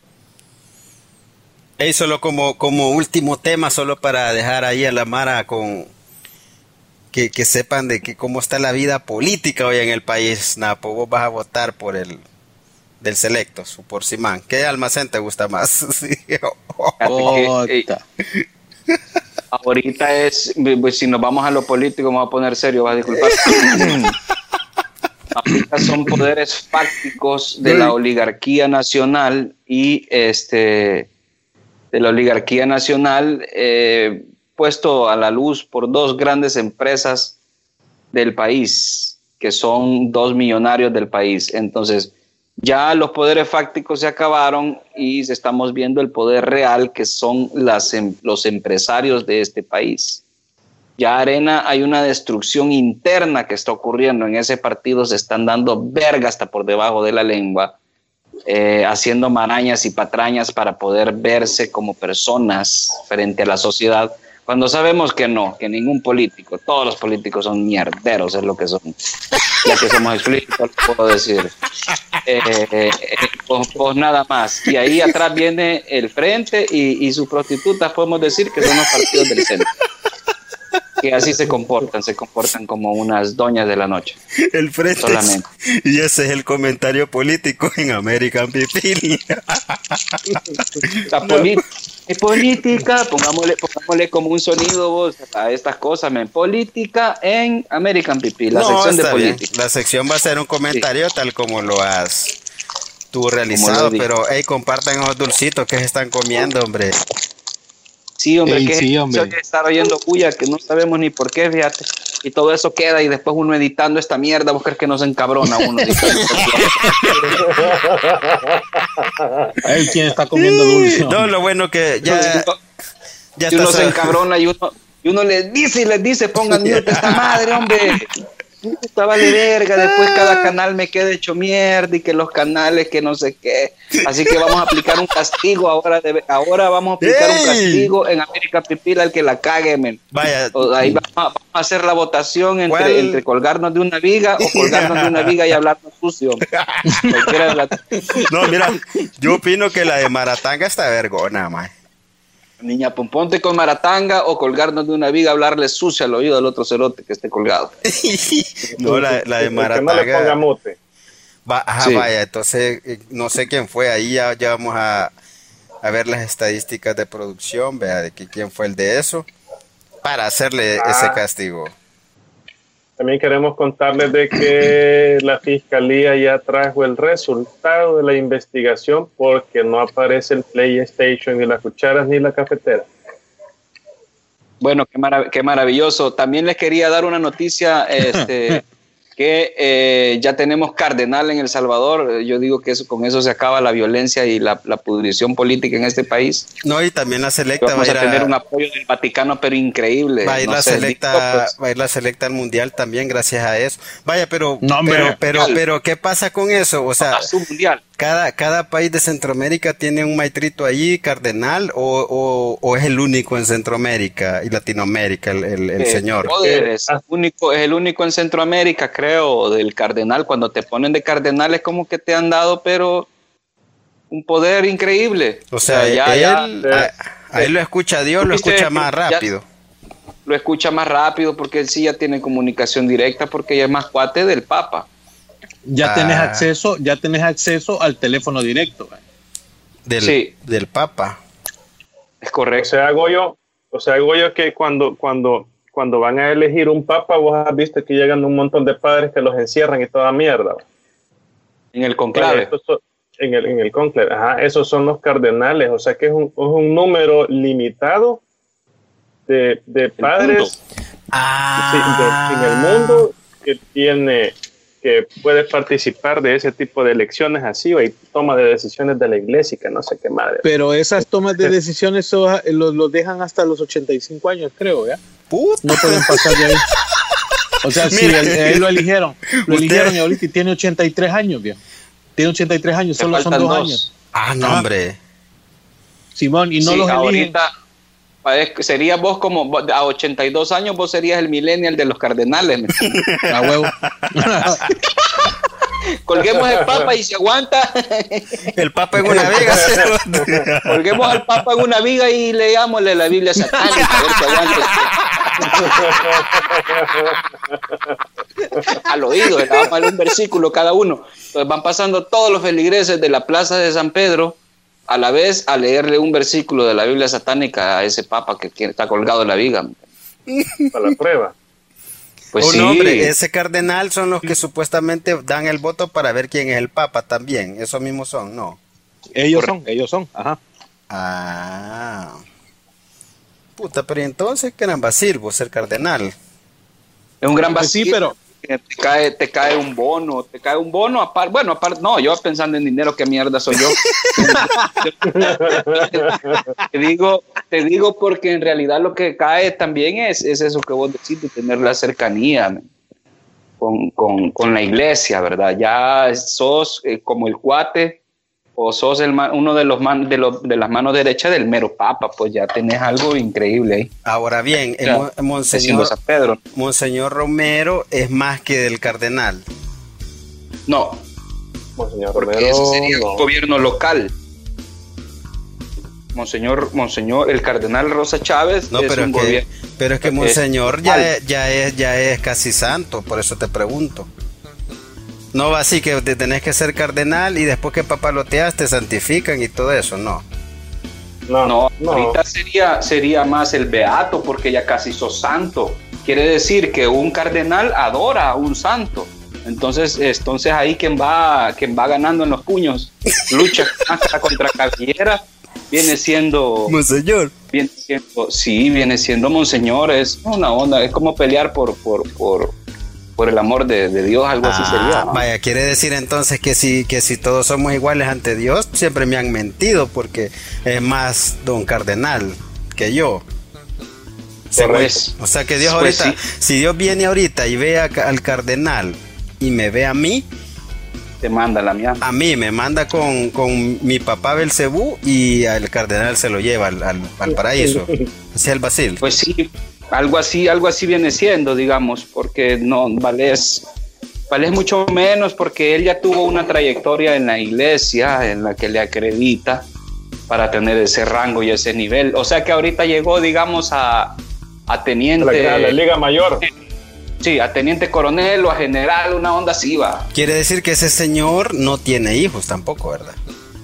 Ey, solo como, como último tema, solo para dejar ahí a la Mara con que, que sepan de que cómo está la vida política hoy en el país, Napo. Vos vas a votar por el del Selectos o por Simán. ¿Qué almacén te gusta más? Sí. Que, eh, ahorita es, pues, si nos vamos a lo político, vamos a poner serio, vas a disculpar. Ahorita son poderes fácticos de la oligarquía nacional y este de la oligarquía nacional eh, puesto a la luz por dos grandes empresas del país, que son dos millonarios del país. Entonces, ya los poderes fácticos se acabaron y estamos viendo el poder real, que son las, los empresarios de este país. Ya, Arena, hay una destrucción interna que está ocurriendo en ese partido, se están dando verga hasta por debajo de la lengua, eh, haciendo marañas y patrañas para poder verse como personas frente a la sociedad, cuando sabemos que no, que ningún político, todos los políticos son mierderos, es lo que son. Ya que somos explícitos, puedo decir. Eh, eh, pues, pues nada más. Y ahí atrás viene el frente y, y sus prostitutas, podemos decir que son los partidos del centro. que así se comportan, se comportan como unas doñas de la noche. El frente. Solamente. Y ese es el comentario político en American Pipil. La poli- es política, pongámosle, pongámosle como un sonido vos a estas cosas, men. Política en American Pipil, la No, sección de está bien. política. La sección va a ser un comentario sí. tal como lo has tú realizado, pero hey, compartan esos dulcitos que se están comiendo, hombre. Sí, hombre, Ey, que sí, hombre. que estar oyendo puya, que no sabemos ni por qué, fíjate. Y todo eso queda y después uno editando esta mierda, vos crees que no se encabrona uno. Él quien está comiendo dulce. No, lo bueno que ya, ya y uno se encabrona y uno, y uno les dice y les dice, pongan mute esta madre, hombre. Puta, vale verga, después cada canal me queda hecho mierda y que los canales que no sé qué. Así que vamos a aplicar un castigo ahora, de, ahora vamos a aplicar ¡Ey! un castigo en América Pipil al que la cague, men. Vaya. O, ahí vamos a, vamos a hacer la votación entre, entre colgarnos de una viga o colgarnos de una viga y hablarnos sucio. De la... No, mira, yo opino que la de Maratanga está vergona, man. Niña, ponte con maratanga o colgarnos de una viga, hablarle sucio al oído al otro cerote que esté colgado. No, la, la de Maratanga. Que no le ponga mote. Va, ajá, sí. Vaya, entonces no sé quién fue. Ahí ya, ya vamos a, a ver las estadísticas de producción, vea, de que quién fue el de eso, para hacerle ah. ese castigo. También queremos contarles de que la fiscalía ya trajo el resultado de la investigación porque no aparece el PlayStation, ni las cucharas, ni la cafetera. Bueno, qué, marav- qué maravilloso. También les quería dar una noticia este, que eh, ya tenemos cardenal en El Salvador. Yo digo que eso, con eso se acaba la violencia y la, la pudrición política en este país. No, y también la selecta vamos va a, a tener a... un apoyo del Vaticano, pero increíble. Va a ir, no la, sé, selecta, digo, pues. va a ir la selecta al mundial también gracias a eso. Vaya, pero, no, pero, pero, pero, ¿qué pasa con eso? O sea, su mundial. Cada, cada país de Centroamérica tiene un maestrito allí, cardenal, o, o, o es el único en Centroamérica y Latinoamérica, el, el, el eh, señor. Joder, es, único, es el único en Centroamérica, creo, del cardenal. Cuando te ponen de cardenal es como que te han dado, pero un poder increíble. O sea, o sea ya, él, ya, a, ahí lo escucha Dios, lo escucha más rápido. Lo escucha más rápido porque él sí ya tiene comunicación directa porque ya es más cuate del Papa. Ya ah. tenés acceso, ya tenés acceso al teléfono directo. Del, sí. del Papa. Es correcto. O sea, Goyo, o sea, Goyo, que cuando, cuando, cuando van a elegir un Papa, vos has visto que llegan un montón de padres que los encierran y toda mierda. En el conclave. Son, en el, en el conclave, ajá, esos son los cardenales, o sea que es un, es un número limitado de, de padres ah. sí, de, en el mundo que tiene que puede participar de ese tipo de elecciones así o hay toma de decisiones de la iglesia que no sé qué madre. Pero esas tomas de decisiones los lo, lo dejan hasta los ochenta y cinco años, creo, ¿ya? Puta. No pueden pasar de ahí. O sea, si sí, él, él lo eligieron, lo eligieron y ahorita tiene ochenta y tres años, bien. Tiene ochenta y tres años, solo son dos, dos años. Ah, no, hombre. Simón, y no sí, los ahorita eligen. Sería vos como a ochenta y dos años, vos serías el millennial de los cardenales. A huevo. Colguemos el Papa y se aguanta. El Papa en una viga. Colguemos al Papa en una viga y leámosle la Biblia satánica a ver si aguanta. Al oído, le damos un versículo cada uno. Entonces van pasando todos los feligreses de la plaza de San Pedro a la vez a leerle un versículo de la Biblia satánica a ese Papa que, que está colgado en la viga. Para la prueba. Pues oh, sí. No, hombre, ese cardenal son los que supuestamente dan el voto para ver quién es el Papa también. Esos mismos son, ¿no? Ellos Correcto. son, ellos son, ajá. Ah. Puta, pero entonces que eran vacío ser cardenal. Es un gran vacío. Sí, pero te cae, te cae un bono, te cae un bono aparte, bueno, aparte, no, yo pensando en dinero, qué mierda soy yo. te digo, te digo porque en realidad lo que cae también es, es eso que vos decís, de tener la cercanía con, con, con la iglesia, ¿verdad? Ya sos eh, como el cuate, o sos el man, uno de los, man, de, los de las manos derechas del mero Papa, pues ya tenés algo increíble ahí. Ahora bien, el mo, Monseñor, San Pedro. Monseñor Romero es más que del cardenal. No, Monseñor porque Romero, eso sería no. un gobierno local. Monseñor, Monseñor, el cardenal Rosa Chávez no, es pero un es que, gobierno. pero es que Monseñor ya es, ya es, ya es casi santo, por eso te pregunto. No va así que te tenés que ser cardenal y después que papaloteas te santifican y todo eso, no. No, no, no. Ahorita sería, sería más el beato porque ya casi sos santo. Quiere decir que un cardenal adora a un santo. Entonces, entonces ahí quien va, quien va ganando en los puños, lucha contra cabellera, viene siendo Monseñor. Viene siendo, sí, viene siendo Monseñor, es una onda, es como pelear por, por, por, por el amor de, de Dios, algo ah, así sería, ¿no? Vaya, quiere decir entonces que si, que si todos somos iguales ante Dios, siempre me han mentido, porque es más don cardenal que yo. Pues, o sea que Dios pues ahorita, sí. Si Dios viene ahorita y ve a, al cardenal y me ve a mí, te manda la mía. A mí me manda con, con mi papá Belcebú y al cardenal se lo lleva al, al, al paraíso. Así el Basil. Pues sí, algo así, algo así viene siendo, digamos, porque no vales, vales mucho menos porque él ya tuvo una trayectoria en la iglesia en la que le acredita para tener ese rango y ese nivel. O sea que ahorita llegó, digamos, a, a teniente. La, la Liga Mayor. Sí, a teniente coronel o a general, una onda así va. Quiere decir que ese señor no tiene hijos tampoco, ¿verdad?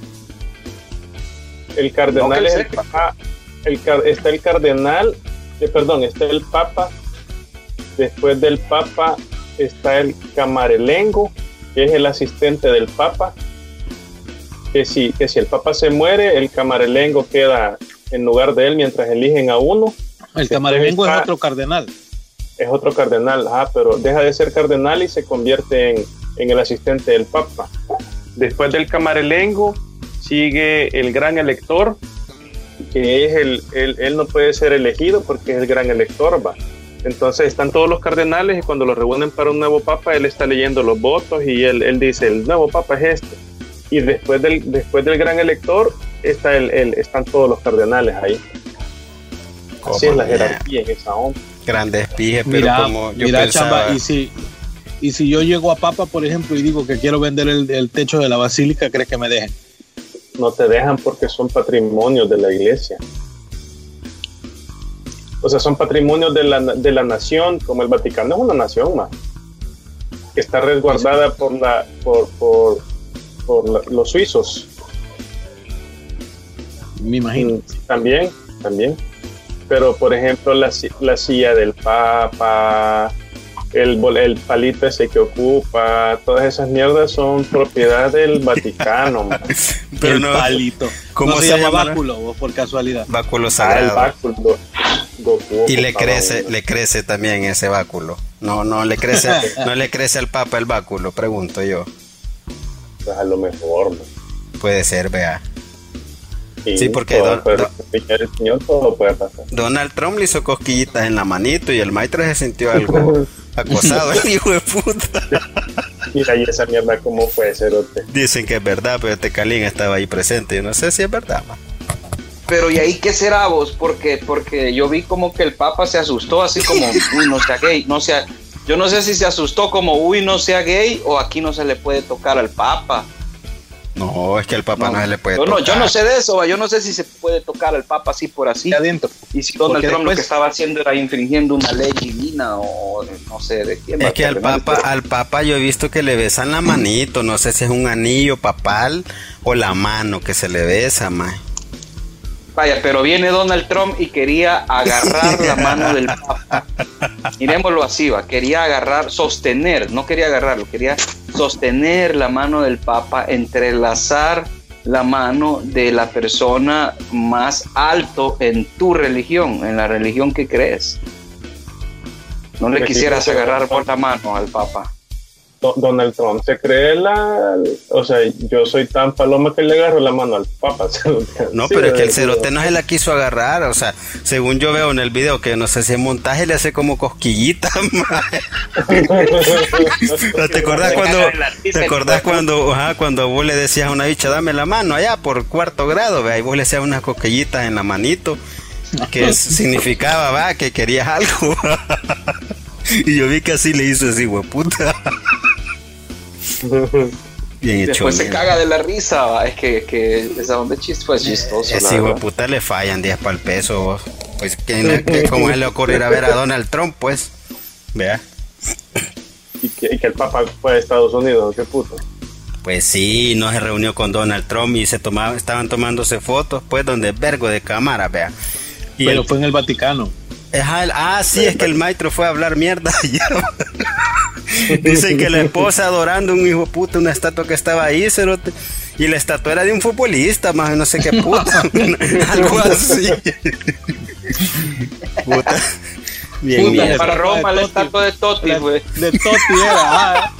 El cardenal no, es el papa, el, está el cardenal, eh, perdón, está el papa, después del papa está el camarelengo, que es el asistente del papa, que si, que si el papa se muere, el camarelengo queda en lugar de él mientras eligen a uno. El camarelengo está, es otro cardenal. Es otro cardenal, ah, pero deja de ser cardenal y se convierte en, en el asistente del papa. Después del camarelengo sigue el gran elector, que es el, el, él no puede ser elegido porque es el gran elector, va. Entonces están todos los cardenales y cuando los reúnen para un nuevo papa, él está leyendo los votos y él, él dice, el nuevo papa es este. Y después del, después del gran elector está el, el, están todos los cardenales ahí. Así es la jerarquía en esa onda. Grandes pijes, pero mira, como yo mira, pensaba... Chamba, y si, y si yo llego a Papa, por ejemplo, y digo que quiero vender el, el techo de la basílica, ¿crees que me dejen? No te dejan porque son patrimonios de la iglesia. O sea, son patrimonios de la, de la nación, como el Vaticano es una nación más, que está resguardada por, la, por, por, por la, los suizos. Me imagino. También, también. Pero, por ejemplo, la, la silla del Papa, el, el palito ese que ocupa, todas esas mierdas son propiedad del Vaticano. Pero el no, palito. ¿Cómo no se, se llama? llama báculo, por casualidad. Báculo sagrado. Ah, el báculo. Goku, y le crece, le crece también ese báculo. No, no le crece, no le crece al Papa el báculo, pregunto yo. Pues a lo mejor, ¿no? Puede ser, vea. Sí, sí, porque todo, don, pero don, el señor todo puede pasar. Donald Trump le hizo cosquillitas en la manito y el maestro se sintió algo acosado, el hijo de puta. Mira, y esa mierda, ¿cómo puede ser? Ote? Dicen que es verdad, pero este Calín estaba ahí presente. Yo no sé si es verdad, man. Pero ¿y ahí qué será vos? Porque, porque yo vi como que el Papa se asustó así como, uy, no sea gay, no sea... Yo no sé si se asustó como, uy, no sea gay, o aquí no se le puede tocar al Papa. No, es que al Papa no, no se le puede yo tocar. No, yo no sé de eso, yo no sé si se puede tocar al Papa así por así. Adentro. Y si Donald Trump después... lo que estaba haciendo era infringiendo una ley divina o no sé de quién. Es que al Papa, pero... al Papa yo he visto que le besan la manito, no sé si es un anillo papal o la mano que se le besa, man. Vaya, pero viene Donald Trump y quería agarrar la mano del Papa. Miremoslo así, va, quería agarrar, sostener, no quería agarrarlo, quería sostener la mano del Papa, entrelazar la mano de la persona más alto en tu religión, en la religión que crees. No le quisieras agarrar por la mano al Papa. Donald Trump se cree la... O sea, yo soy tan paloma que le agarro la mano al Papa. No, sí, pero es que el cerote no se la quiso agarrar. O sea, según yo veo en el video, que no sé si en montaje le hace como cosquillitas. ¿Te acordás cuando, te acordás cuando, ajá, cuando vos le decías a una bicha, dame la mano allá por cuarto grado, ¿ve? Y vos le hacías unas cosquillitas en la manito, que significaba, va, que querías algo. Y yo vi que así le hizo así, hueputa. Bien hecho. Después se mierda. caga de la risa, va. Es que, que esa onda de chiste fue chistoso. Ese hijo de puta le fallan diez para el peso, vos. Pues, ¿quién, que, ¿cómo se le ocurre ir a ver a Donald Trump, pues? Vea. Y que, y que el Papa fue a Estados Unidos, qué puto. Pues sí, no se reunió con Donald Trump y se tomaba, estaban tomándose fotos, pues, donde vergo de cámara, vea. Y Pero el, fue en el Vaticano. Ajá, el, ah, sí, es que el maestro fue a hablar mierda. Dicen que la esposa adorando un hijo puta, una estatua que estaba ahí, cerote, y la estatua era de un futbolista, más no sé qué puta. Algo así. Puta. Bien, Puta, bien. para Roma la estatua de Totti, güey. De Totti era.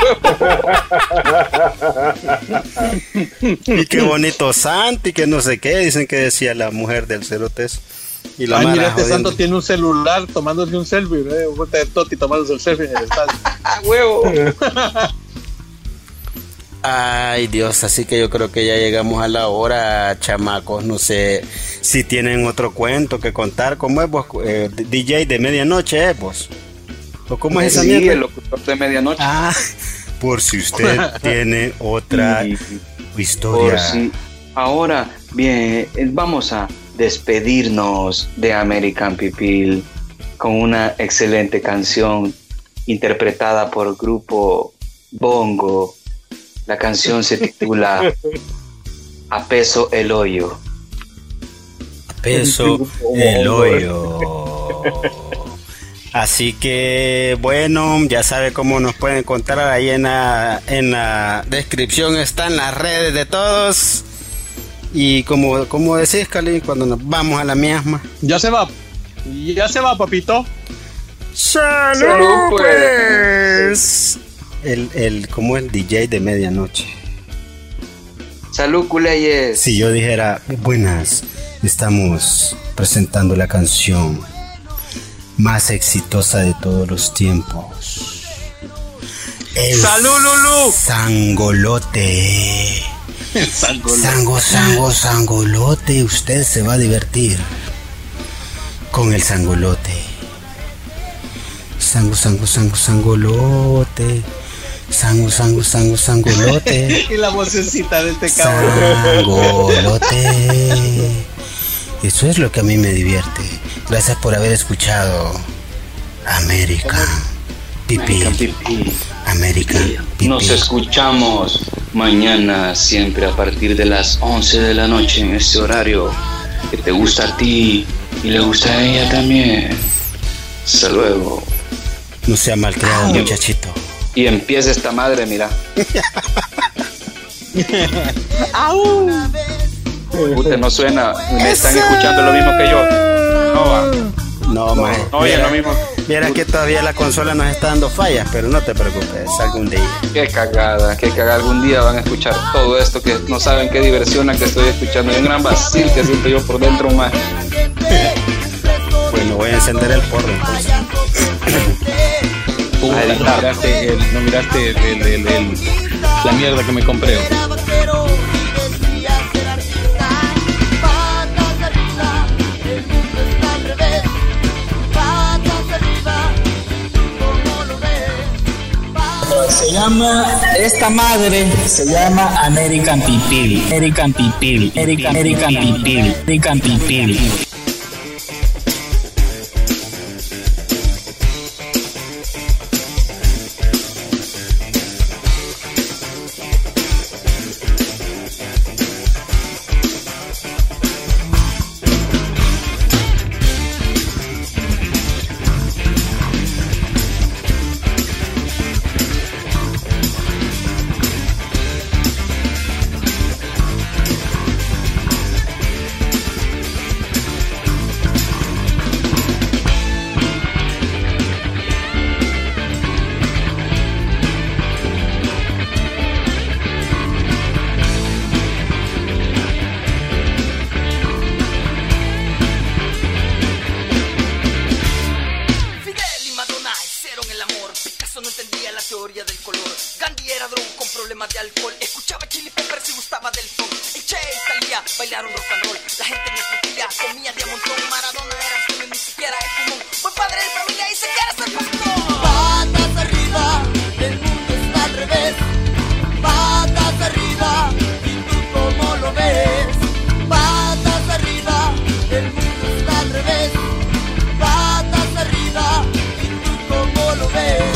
Y qué bonito santo y que no sé qué, dicen que decía la mujer del cerotes. Y la Ay, mara mira, este jodiendo. santo tiene un celular tomándose un selfie, ¿eh? Un puta de Totti tomándose el selfie en el estadio. ¡Ah, huevo! Ay, Dios, así que yo creo que ya llegamos a la hora, chamacos. No sé si tienen otro cuento que contar. ¿Cómo es vos? Eh, D J de medianoche, ¿eh, vos? ¿O cómo es esa Sí, mierda? el locutor de medianoche. Ah, por si usted tiene otra Y- historia. Por si- Ahora, bien, eh, vamos a despedirnos de American People con una excelente canción interpretada por el grupo Bongo. La canción se titula A Peso el Hoyo. Peso el hoyo. Así que bueno, ya sabe cómo nos pueden encontrar ahí en la, en la descripción, están las redes de todos. Y como, como decís, Cali, cuando nos vamos a la misma. Ya se va. Ya se va, papito. ¡Salud, Salud, pues! El, el, como el D J de medianoche. Salud, culeyes. Si yo dijera, buenas, estamos presentando la canción más exitosa de todos los tiempos. El ¡Salud, Lulú! Sangolote. Sango, sango, sangolote. Usted se va a divertir con el sangolote. Sango, sango, sango, sangolote. Sango, sango, sango, sangolote. Y la vocecita de este cabrón. Sangolote. Eso es lo que a mí me divierte. Gracias por haber escuchado American People. American People. Nos escuchamos mañana, siempre a partir de las once de la noche, en este horario que te gusta a ti y le gusta a ella también. Hasta luego. No sea malcriado, Ay, muchachito. Y empieza esta madre, mira. ¡Au! Puta, no suena. Me están escuchando lo mismo que yo. No va. No, man. No oye lo mismo. Vieras que todavía la consola nos está dando fallas, pero no te preocupes, algún día. Qué cagada, qué cagada. Algún día van a escuchar todo esto que no saben qué diversión la que estoy escuchando. Hay un gran vacío que siento yo por dentro, más. Bueno, voy a encender el porro entonces. Puta, no miraste, el, no miraste el, el, el, el- la mierda que me compré. Se llama, esta madre se llama American People. American People. American, American People. American People. Fidel y Madonna hicieron el amor. Picasso no entendía la teoría del color. Gandhi era drogo con problemas de alcohol. Escuchaba Chili Peppers y gustaba del funk. El Che y Thalía bailaron rock and roll. La gente me escupía, comía de a montón. Maradona era fino y ni siquiera es común. Fue padre de familia y se quiere ser pastor. Patas arriba, el mundo está al revés. Patas arriba. baby.